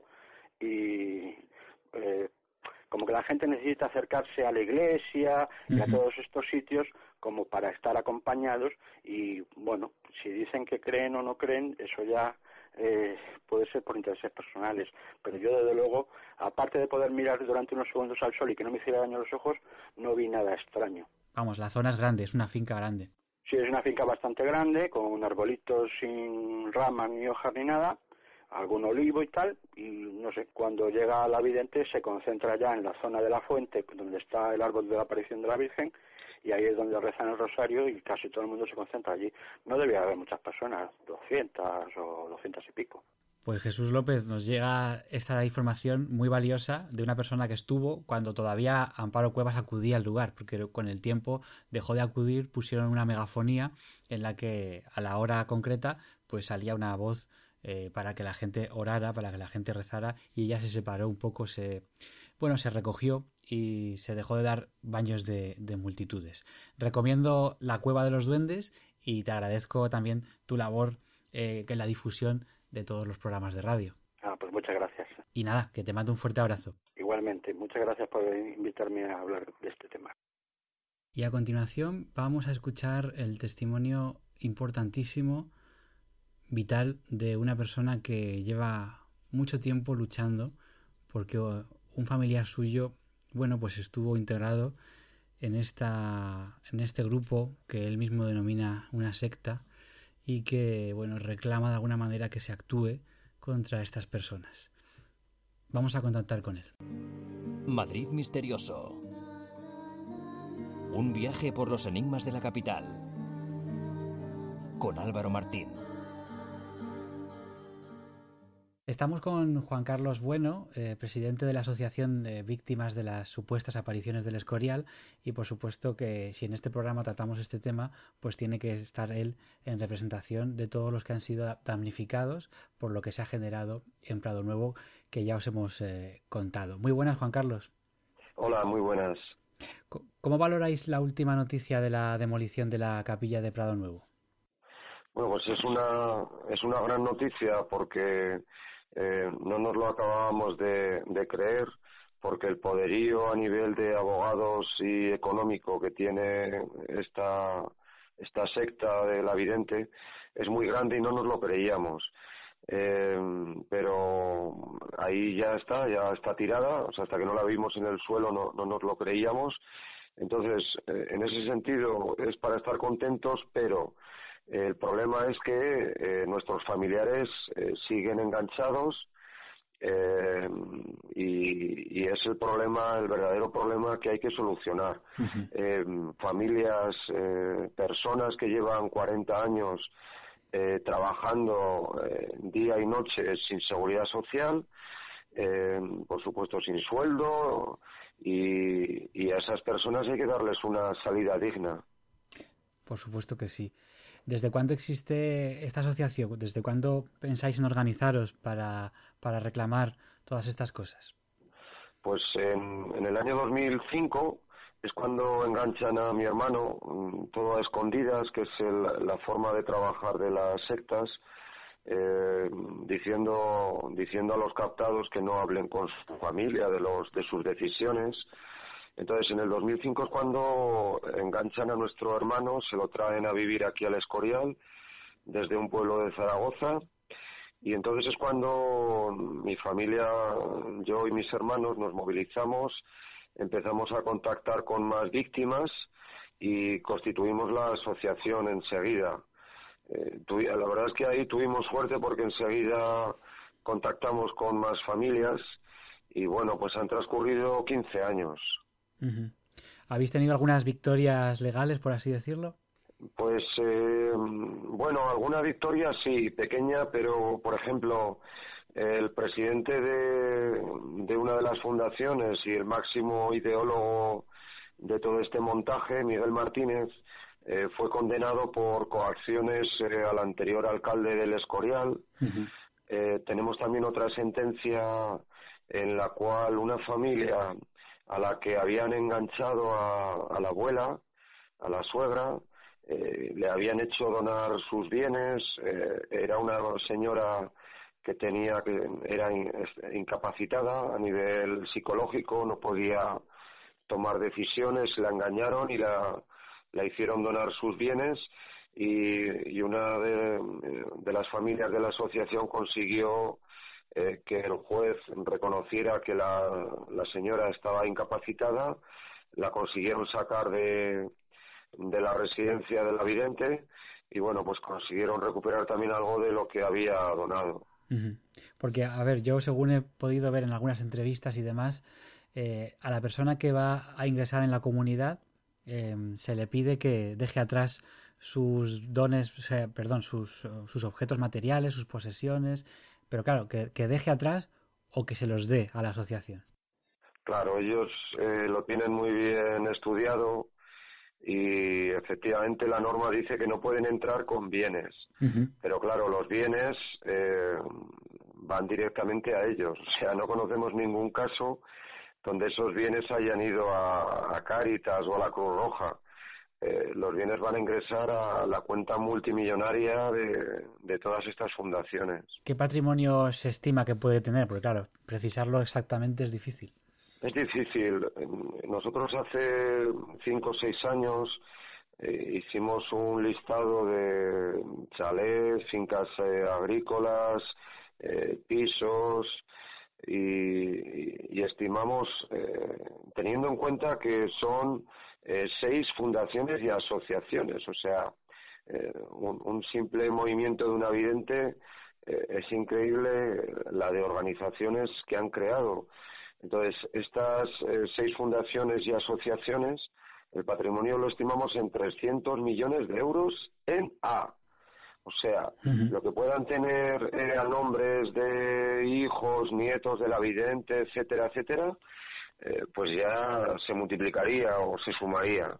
y eh, como que la gente necesita acercarse a la iglesia y a todos estos sitios como para estar acompañados, y bueno, si dicen que creen o no creen, eso ya eh, puede ser por intereses personales, pero yo desde luego, aparte de poder mirar durante unos segundos al sol y que no me hiciera daño a los ojos, no vi nada extraño. Vamos, la zona es grande, es una finca grande. Sí, es una finca bastante grande, con arbolitos sin ramas ni hojas ni nada, algún olivo y tal, y no sé, cuando llega la vidente se concentra ya en la zona de la fuente, donde está el árbol de la aparición de la Virgen, y ahí es donde rezan el rosario y casi todo el mundo se concentra allí. No debía haber muchas personas, doscientas o doscientas y pico. Pues Jesús López, nos llega esta información muy valiosa de una persona que estuvo cuando todavía Amparo Cuevas acudía al lugar, porque con el tiempo dejó de acudir, pusieron una megafonía en la que a la hora concreta pues salía una voz eh, para que la gente orara, para que la gente rezara, y ella se separó un poco, se bueno, se recogió y se dejó de dar baños de, de multitudes. Recomiendo La Cueva de los Duendes y te agradezco también tu labor eh, en la difusión de todos los programas de radio. Ah, pues muchas gracias. Y nada, que te mando un fuerte abrazo. Igualmente, muchas gracias por invitarme a hablar de este tema. Y a continuación vamos a escuchar el testimonio importantísimo, vital, de una persona que lleva mucho tiempo luchando porque un familiar suyo, bueno, pues estuvo integrado en esta en este grupo que él mismo denomina una secta y que, bueno, reclama de alguna manera que se actúe contra estas personas. Vamos a contactar con él. Madrid misterioso. Un viaje por los enigmas de la capital. Con Álvaro Martín. Estamos con Juan Carlos Bueno, eh, presidente de la Asociación de Víctimas de las Supuestas Apariciones del Escorial, y por supuesto que si en este programa tratamos este tema, pues tiene que estar él en representación de todos los que han sido damnificados por lo que se ha generado en Prado Nuevo, que ya os hemos eh, contado. Muy buenas, Juan Carlos. Hola, muy buenas. ¿Cómo valoráis la última noticia de la demolición de la capilla de Prado Nuevo? Bueno, pues es una, es una gran noticia porque Eh, no nos lo acabábamos de, de creer, porque el poderío a nivel de abogados y económico que tiene esta, esta secta de la vidente es muy grande y no nos lo creíamos. Eh, pero ahí ya está, ya está tirada, o sea, hasta que no la vimos en el suelo no, no nos lo creíamos. Entonces, eh, en ese sentido es para estar contentos, pero el problema es que eh, nuestros familiares eh, siguen enganchados eh, y, y es el problema, el verdadero problema que hay que solucionar. Uh-huh. Eh, familias, eh, personas que llevan cuarenta años eh, trabajando eh, día y noche sin seguridad social, eh, por supuesto sin sueldo, y, y a esas personas hay que darles una salida digna. Por supuesto que sí. ¿Desde cuándo existe esta asociación? ¿Desde cuándo pensáis en organizaros para, para reclamar todas estas cosas? Pues en, en el año dos mil cinco es cuando enganchan a mi hermano, todo a escondidas, que es el, la forma de trabajar de las sectas, eh, diciendo diciendo a los captados que no hablen con su familia de los de sus decisiones. Entonces, en el dos mil cinco es cuando enganchan a nuestro hermano, se lo traen a vivir aquí al Escorial, desde un pueblo de Zaragoza, y entonces es cuando mi familia, yo y mis hermanos nos movilizamos, empezamos a contactar con más víctimas y constituimos la asociación enseguida. Eh, tu, la verdad es que ahí tuvimos suerte porque enseguida contactamos con más familias y bueno, pues han transcurrido quince años. Uh-huh. ¿Habéis tenido algunas victorias legales, por así decirlo? Pues, eh, bueno, alguna victoria sí, pequeña, pero, por ejemplo, el presidente de, de una de las fundaciones y el máximo ideólogo de todo este montaje, Miguel Martínez, eh, fue condenado por coacciones eh, al anterior alcalde del Escorial. Uh-huh. Eh, tenemos también otra sentencia en la cual una familia a la que habían enganchado a, a la abuela, a la suegra, eh, le habían hecho donar sus bienes, eh, era una señora que tenía que era in, incapacitada a nivel psicológico, no podía tomar decisiones, la engañaron y la, la hicieron donar sus bienes y, y una de, de las familias de la asociación consiguió Eh, que el juez reconociera que la, la señora estaba incapacitada, la consiguieron sacar de, de la residencia de la vidente y bueno, pues consiguieron recuperar también algo de lo que había donado. Uh-huh. Porque, a ver, yo según he podido ver en algunas entrevistas y demás, eh, a la persona que va a ingresar en la comunidad eh, se le pide que deje atrás sus dones, o sea, perdón, sus, sus objetos materiales, sus posesiones. Pero claro, que, que deje atrás o que se los dé a la asociación. Claro, ellos eh, lo tienen muy bien estudiado y efectivamente la norma dice que no pueden entrar con bienes. Uh-huh. Pero claro, los bienes eh, van directamente a ellos. O sea, no conocemos ningún caso donde esos bienes hayan ido a, a Cáritas o a la Cruz Roja. Eh, los bienes van a ingresar a la cuenta multimillonaria de, de todas estas fundaciones. ¿Qué patrimonio se estima que puede tener? Porque claro, precisarlo exactamente es difícil. Es difícil. Nosotros hace cinco o seis años eh, hicimos un listado de chalés, fincas eh, agrícolas, eh, pisos y, y, y estimamos, eh, teniendo en cuenta que son Eh, seis fundaciones y asociaciones, o sea, eh, un, un simple movimiento de una vidente eh, es increíble la de organizaciones que han creado. Entonces, estas eh, seis fundaciones y asociaciones, el patrimonio lo estimamos en trescientos millones de euros en A. O sea, uh-huh. lo que puedan tener eh, a nombres de hijos, nietos de la vidente, etcétera, etcétera, Eh, pues ya se multiplicaría o se sumaría.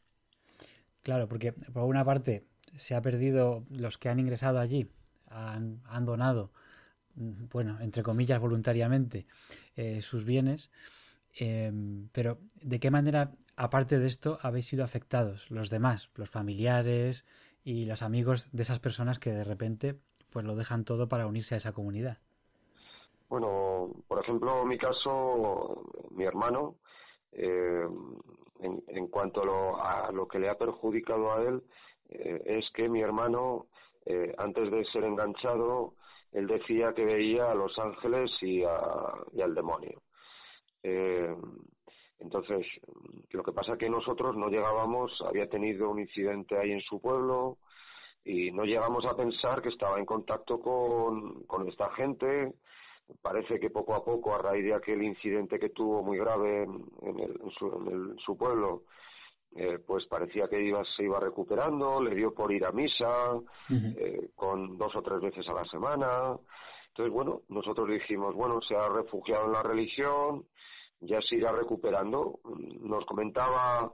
Claro, porque por una parte se ha perdido los que han ingresado allí, han, han donado, bueno, entre comillas, voluntariamente eh, sus bienes, eh, pero ¿de qué manera, aparte de esto, habéis sido afectados los demás, los familiares y los amigos de esas personas que de repente pues lo dejan todo para unirse a esa comunidad? Bueno, por ejemplo, en mi caso, mi hermano, eh, en, en cuanto a lo, a lo que le ha perjudicado a él, eh, es que mi hermano, eh, antes de ser enganchado, él decía que veía a los ángeles y, a, y al demonio. Eh, entonces, lo que pasa es que nosotros no llegábamos, había tenido un incidente ahí en su pueblo y no llegamos a pensar que estaba en contacto con, con esta gente. Parece que poco a poco, a raíz de aquel incidente que tuvo muy grave en, en, el, en, su, en, el, en su pueblo, eh, pues parecía que iba, se iba recuperando, le dio por ir a misa, uh-huh. eh, con dos o tres veces a la semana. Entonces, bueno, nosotros dijimos, bueno, se ha refugiado en la religión, ya se irá recuperando. Nos comentaba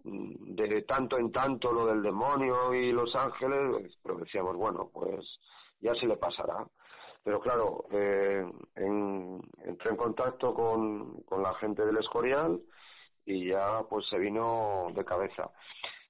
de tanto en tanto lo del demonio y los ángeles, pero decíamos, bueno, pues ya se le pasará. Pero claro, eh, en, entré en contacto con, con la gente del Escorial y ya pues se vino de cabeza.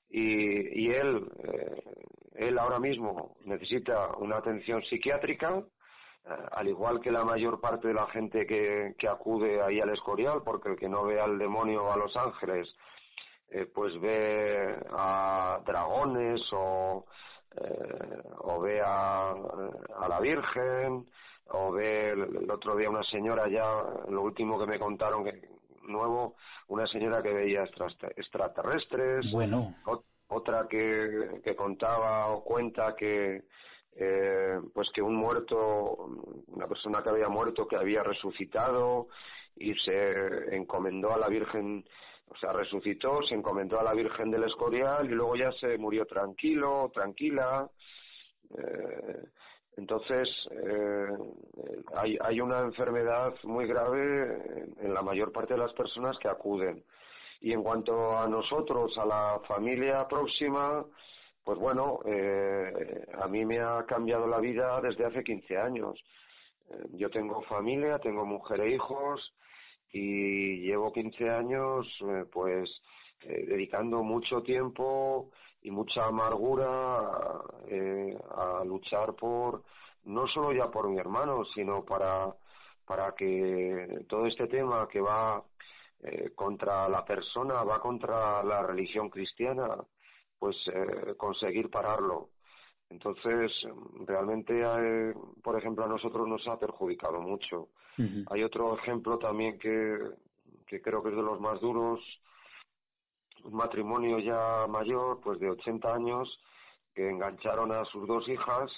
y, y él, eh, él ahora mismo necesita una atención psiquiátrica, eh, al igual que la mayor parte de la gente que, que acude ahí al Escorial, porque el que no ve al demonio o a los ángeles, eh, pues ve a dragones o, eh, o ve a, a la Virgen, o ve el, el otro día una señora ya, lo último que me contaron que nuevo, una señora que veía extraterrestres, bueno. ot, otra que, que contaba o cuenta que eh, pues que un muerto, una persona que había muerto, que había resucitado y se encomendó a la Virgen, o sea, resucitó, se encomendó a la Virgen del Escorial y luego ya se murió tranquilo, tranquila. Eh, entonces, eh, hay, hay una enfermedad muy grave en, en la mayor parte de las personas que acuden. Y en cuanto a nosotros, a la familia próxima, pues bueno, eh, a mí me ha cambiado la vida desde hace quince años. Eh, yo tengo familia, tengo mujer e hijos, y llevo quince años eh, pues eh, dedicando mucho tiempo y mucha amargura eh, a luchar por, no solo ya por mi hermano, sino para para que todo este tema que va eh, contra la persona, va contra la religión cristiana, pues eh, conseguir pararlo. Entonces, realmente, eh, por ejemplo, a nosotros nos ha perjudicado mucho. Uh-huh. Hay otro ejemplo también que, que creo que es de los más duros, un matrimonio ya mayor, pues de ochenta años, que engancharon a sus dos hijas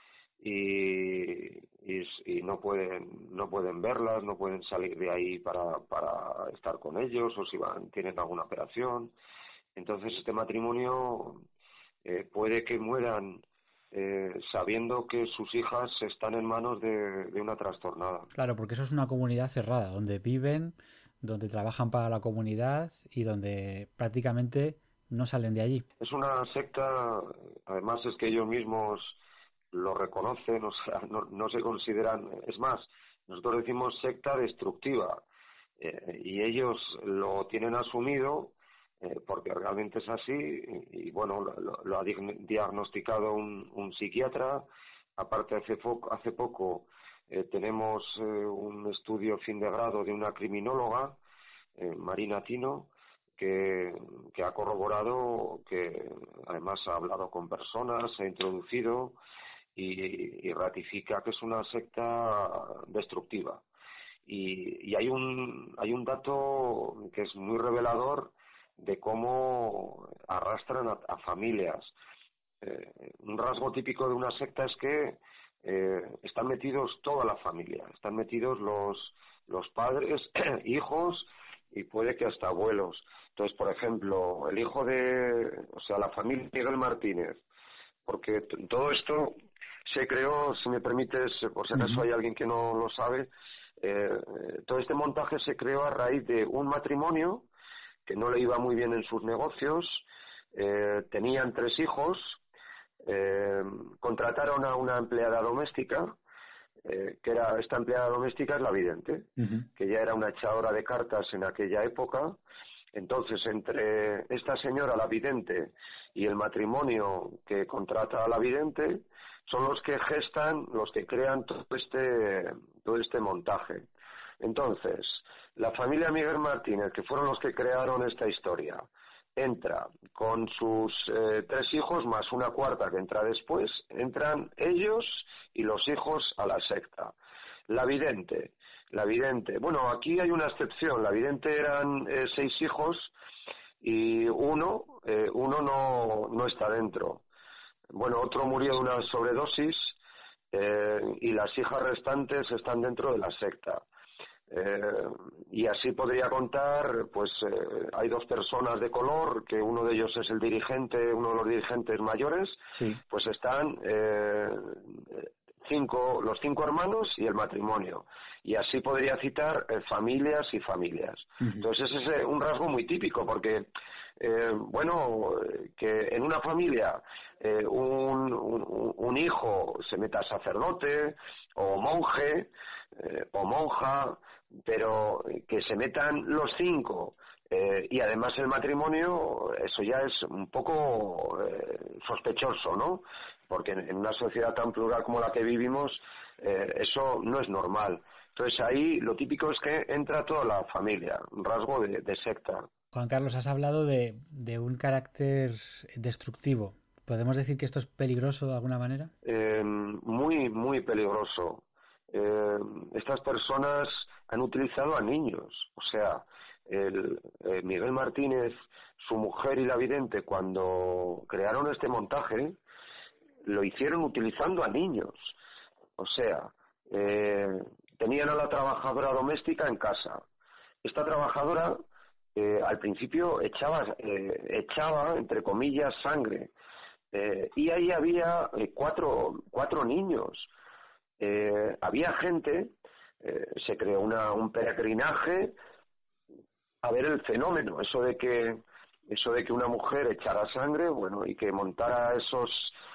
y, y, y no pueden no pueden verlas, no pueden salir de ahí para, para estar con ellos, o si van tienen alguna operación. Entonces este matrimonio eh, puede que mueran Eh, sabiendo que sus hijas están en manos de, de una trastornada. Claro, porque eso es una comunidad cerrada, donde viven, donde trabajan para la comunidad y donde prácticamente no salen de allí. Es una secta, además es que ellos mismos lo reconocen, o sea, no, no se consideran, es más, nosotros decimos secta destructiva, eh, y ellos lo tienen asumido, Eh, porque realmente es así y, y bueno, lo, lo ha diagnosticado un, un psiquiatra. Aparte hace, fo- hace poco eh, tenemos eh, un estudio fin de grado de una criminóloga, eh, Marina Tino, que, que ha corroborado, que además ha hablado con personas, se ha introducido y, y ratifica que es una secta destructiva. Y, y hay un hay un dato que es muy revelador de cómo arrastran a, a familias. Eh, un rasgo típico de una secta es que eh, están metidos toda la familia, están metidos los, los padres, hijos y puede que hasta abuelos. Entonces, por ejemplo, el hijo de, o sea, la familia Miguel Martínez, porque t- todo esto se creó, si me permites, por si acaso hay alguien que no lo sabe, eh, todo este montaje se creó a raíz de un matrimonio que no le iba muy bien en sus negocios, eh, tenían tres hijos, eh, contrataron a una empleada doméstica, eh, que era esta empleada doméstica es la vidente, uh-huh. que ya era una echadora de cartas en aquella época. Entonces, entre esta señora, la vidente, y el matrimonio que contrata a la vidente, son los que gestan, los que crean todo este, todo este montaje. Entonces, la familia Miguel Martínez, que fueron los que crearon esta historia, entra con sus eh, tres hijos más una cuarta que entra después, entran ellos y los hijos a la secta. La vidente, la vidente, bueno, aquí hay una excepción, la vidente eran eh, seis hijos y uno, eh, uno no, no está dentro. Bueno, otro murió de una sobredosis eh, y las hijas restantes están dentro de la secta. Eh, y así podría contar, pues eh, hay dos personas de color, que uno de ellos es el dirigente, uno de los dirigentes mayores, sí. Pues están eh, cinco, los cinco hermanos y el matrimonio. Y así podría citar eh, familias y familias. Uh-huh. Entonces ese es un rasgo muy típico, porque, eh, bueno, que en una familia eh, un, un, un hijo se meta sacerdote o monje eh, o monja, pero que se metan los cinco Eh, y además el matrimonio, eso ya es un poco eh, sospechoso, ¿no? Porque en, en una sociedad tan plural como la que vivimos, eh, eso no es normal. Entonces ahí lo típico es que entra toda la familia, un rasgo de, de secta. Juan Carlos, has hablado de, de un carácter destructivo. ¿Podemos decir que esto es peligroso de alguna manera? Eh, muy, muy peligroso. Eh, estas personas han utilizado a niños, o sea, el, eh, Miguel Martínez, su mujer y la vidente, cuando crearon este montaje, lo hicieron utilizando a niños. O sea, eh, tenían a la trabajadora doméstica en casa. Esta trabajadora eh, al principio echaba, eh, echaba, entre comillas, sangre. Eh, y ahí había eh, cuatro, cuatro niños. Eh, había gente, eh, se creó una, un peregrinaje a ver el fenómeno, eso de que eso de que una mujer echara sangre, bueno, y que montara esos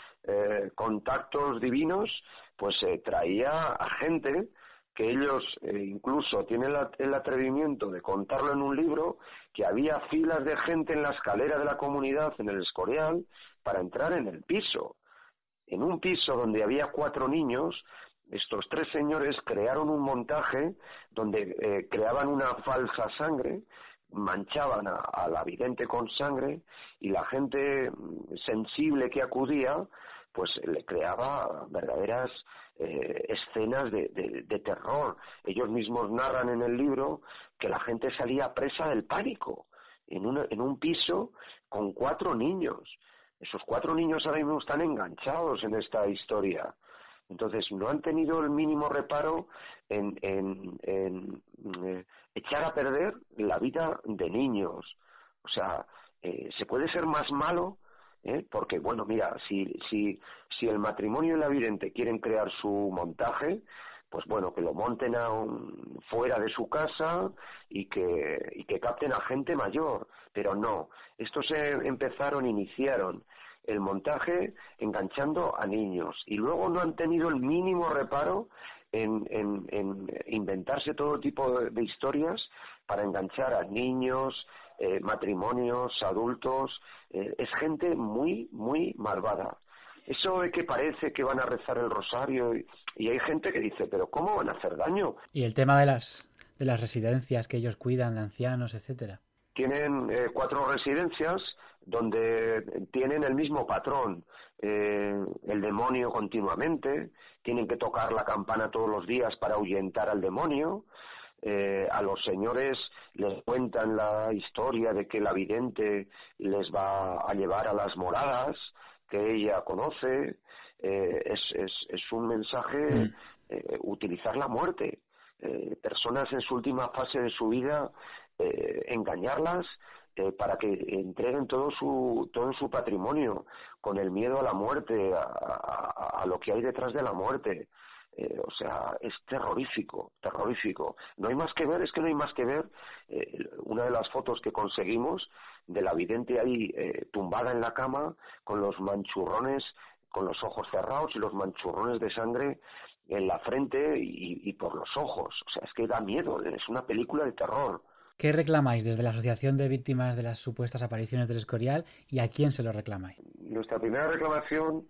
eh, contactos divinos, pues eh, traía a gente que ellos eh, incluso tienen la, el atrevimiento de contarlo en un libro, que había filas de gente en la escalera de la comunidad en el Escorial para entrar en el piso. En un piso donde había cuatro niños, estos tres señores crearon un montaje donde eh, creaban una falsa sangre, manchaban a, a la vidente con sangre, y la gente sensible que acudía pues le creaba verdaderas eh, escenas de, de, de terror. Ellos mismos narran en el libro que la gente salía presa del pánico en, una, en un piso con cuatro niños. Esos cuatro niños ahora mismo están enganchados en esta historia. Entonces no han tenido el mínimo reparo en, en, en eh, echar a perder la vida de niños. O sea, eh, se puede ser más malo, ¿eh? Porque, bueno, mira, si, si, si el matrimonio y la vidente quieren crear su montaje, pues bueno, que lo monten a un, fuera de su casa y que, y que capten a gente mayor. Pero no, estos se empezaron, iniciaron el montaje enganchando a niños y luego no han tenido el mínimo reparo en, en, en inventarse todo tipo de, de historias para enganchar a niños, eh, matrimonios, adultos. Eh, es gente muy, muy malvada. Eso de que parece que van a rezar el rosario y, y hay gente que dice, pero ¿cómo van a hacer daño? Y el tema de las, de las residencias que ellos cuidan, de ancianos, etcétera. Tienen eh, cuatro residencias donde tienen el mismo patrón, eh, el demonio continuamente, tienen que tocar la campana todos los días para ahuyentar al demonio, eh, a los señores les cuentan la historia de que la vidente les va a llevar a las moradas que ella conoce, eh, es, es, es un mensaje, eh, utilizar la muerte, eh, personas en su última fase de su vida, eh, engañarlas, Eh, para que entreguen todo su todo su patrimonio con el miedo a la muerte, a, a, a lo que hay detrás de la muerte. Eh, o sea, es terrorífico, terrorífico. No hay más que ver, es que no hay más que ver eh, una de las fotos que conseguimos de la vidente ahí eh, tumbada en la cama con los manchurrones, con los ojos cerrados y los manchurrones de sangre en la frente y, y por los ojos. O sea, es que da miedo, es una película de terror. ¿Qué reclamáis desde la Asociación de Víctimas de las Supuestas Apariciones del Escorial y a quién se lo reclamáis? Nuestra primera reclamación,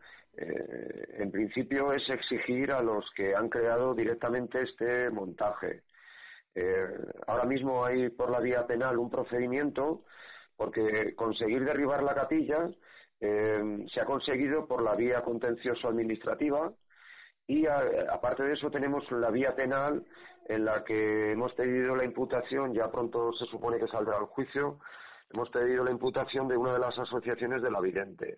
eh, en principio, es exigir a los que han creado directamente este montaje. Eh, ahora mismo hay por la vía penal un procedimiento porque conseguir derribar la capilla eh, se ha conseguido por la vía contencioso-administrativa y a, aparte de eso tenemos la vía penal en la que hemos pedido la imputación, ya pronto se supone que saldrá el juicio, hemos pedido la imputación de una de las asociaciones de la vidente.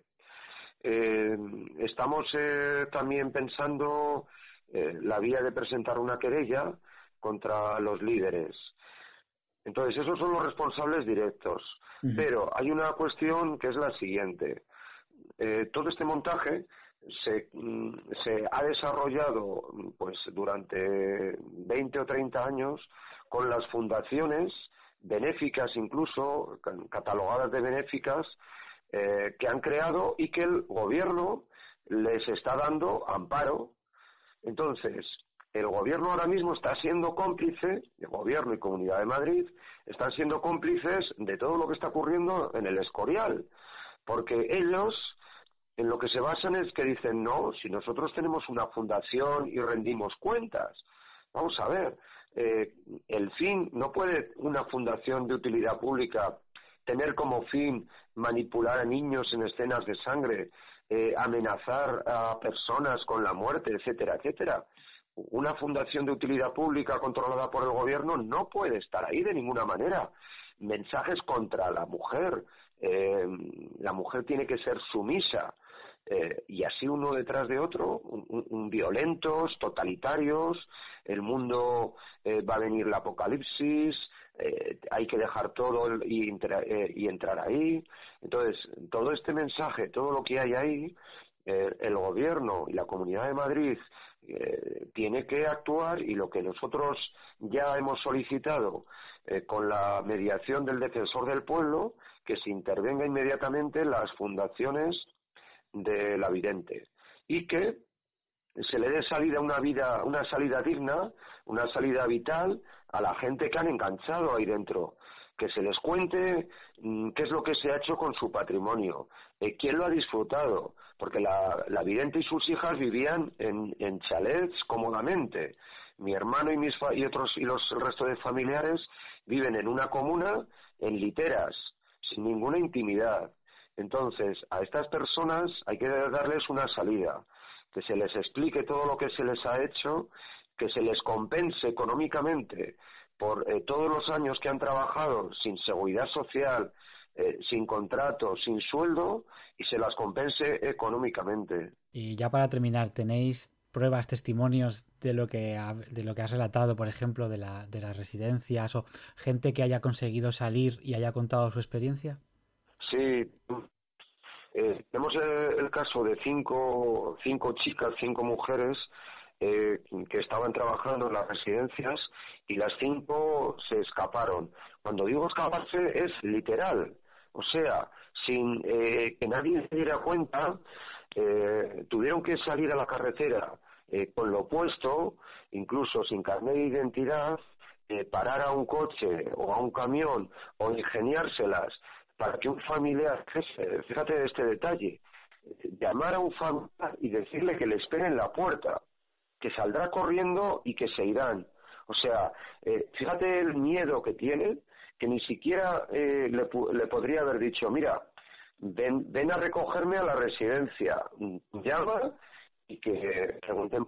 Eh, estamos eh, también pensando eh, la vía de presentar una querella contra los líderes. Entonces, esos son los responsables directos. Uh-huh. Pero hay una cuestión que es la siguiente. Eh, todo este montaje se, se ha desarrollado pues durante veinte o treinta años con las fundaciones benéficas, incluso catalogadas de benéficas, eh, que han creado y que el gobierno les está dando amparo. Entonces, el gobierno ahora mismo está siendo cómplice, el gobierno y Comunidad de Madrid están siendo cómplices de todo lo que está ocurriendo en el Escorial, porque ellos en lo que se basan es que dicen, no, si nosotros tenemos una fundación y rendimos cuentas, vamos a ver, eh, el fin, no puede una fundación de utilidad pública tener como fin manipular a niños en escenas de sangre, eh, amenazar a personas con la muerte, etcétera, etcétera. Una fundación de utilidad pública controlada por el gobierno no puede estar ahí de ninguna manera. Mensajes contra la mujer, eh, la mujer tiene que ser sumisa, eh, y así uno detrás de otro, un, un, violentos, totalitarios, el mundo eh, va a venir la apocalipsis, eh, hay que dejar todo y, eh, y entrar ahí. Entonces, todo este mensaje, todo lo que hay ahí, eh, el gobierno y la Comunidad de Madrid eh, tiene que actuar, y lo que nosotros ya hemos solicitado eh, con la mediación del Defensor del Pueblo, que se intervenga inmediatamente las fundaciones de la vidente y que se le dé salida una vida, una salida digna, una salida vital a la gente que han enganchado ahí dentro, que se les cuente mmm, qué es lo que se ha hecho con su patrimonio, eh, quién lo ha disfrutado, porque la, la vidente y sus hijas vivían en, en chalets cómodamente. Mi hermano y mis fa y otros y los el resto de familiares viven en una comuna en literas, sin ninguna intimidad. Entonces, a estas personas hay que darles una salida, que se les explique todo lo que se les ha hecho, que se les compense económicamente por eh, todos los años que han trabajado sin seguridad social, eh, sin contrato, sin sueldo, y se las compense económicamente. Y ya para terminar, ¿tenéis pruebas, testimonios de lo que ha, de lo que has relatado, por ejemplo, de, la, de las residencias, o gente que haya conseguido salir y haya contado su experiencia? Sí, eh, tenemos el, el caso de cinco, cinco chicas, cinco mujeres eh, que estaban trabajando en las residencias, y las cinco se escaparon. Cuando digo escaparse es literal, o sea, sin eh, que nadie se diera cuenta, eh, tuvieron que salir a la carretera eh, con lo puesto, incluso sin carnet de identidad, eh, parar a un coche o a un camión o ingeniárselas para que un familiar, fíjate este detalle, llamar a un familiar y decirle que le espere en la puerta, que saldrá corriendo y que se irán. O sea, eh, fíjate el miedo que tienen, que ni siquiera eh, le, le podría haber dicho, mira, ven, ven a recogerme a la residencia, llama y que pregunten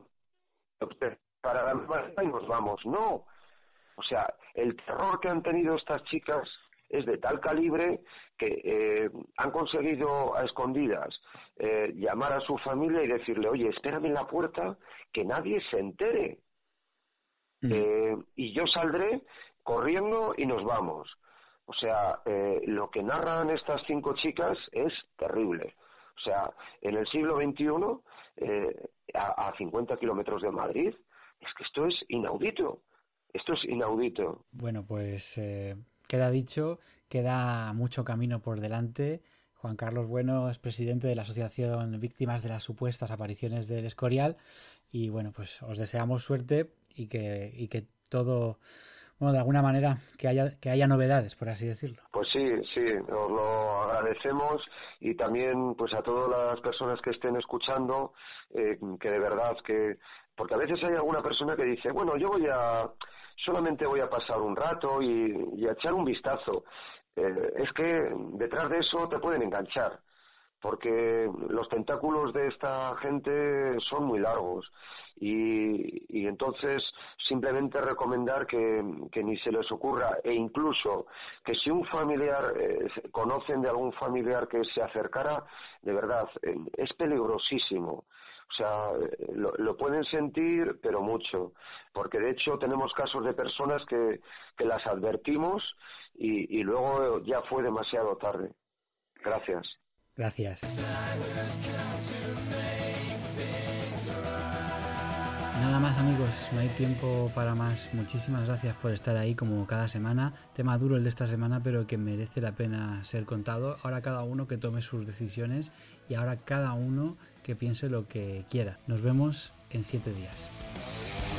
para la misma y nos vamos. No. O sea, el terror que han tenido estas chicas es de tal calibre que eh, han conseguido a escondidas eh, llamar a su familia y decirle, oye, espérame en la puerta, que nadie se entere. Mm. Eh, y yo saldré corriendo y nos vamos. O sea, eh, lo que narran estas cinco chicas es terrible. O sea, en el siglo veintiuno, eh, a, a cincuenta kilómetros de Madrid, es que esto es inaudito. Esto es inaudito. Bueno, pues eh, queda dicho, queda mucho camino por delante. Juan Carlos Bueno es presidente de la Asociación Víctimas de las Supuestas Apariciones del Escorial, y bueno, pues os deseamos suerte y que, y que todo, bueno, de alguna manera que haya, que haya novedades, por así decirlo. Pues sí, sí, os lo agradecemos, y también pues a todas las personas que estén escuchando, eh, que de verdad que, porque a veces hay alguna persona que dice, bueno, yo voy a, solamente voy a pasar un rato y, y a echar un vistazo. Eh, es que detrás de eso te pueden enganchar, porque los tentáculos de esta gente son muy largos, y, y entonces simplemente recomendar que, que ni se les ocurra, e incluso que si un familiar, eh, conocen de algún familiar que se acercara, de verdad, eh, es peligrosísimo. O sea, lo, lo pueden sentir, pero mucho, porque de hecho tenemos casos de personas que, que las advertimos y, y luego ya fue demasiado tarde. Gracias. Gracias. Nada más, amigos, no hay tiempo para más. Muchísimas gracias por estar ahí como cada semana. Tema duro el de esta semana, pero que merece la pena ser contado. Ahora cada uno que tome sus decisiones, y ahora cada uno que piense lo que quiera. Nos vemos en siete días.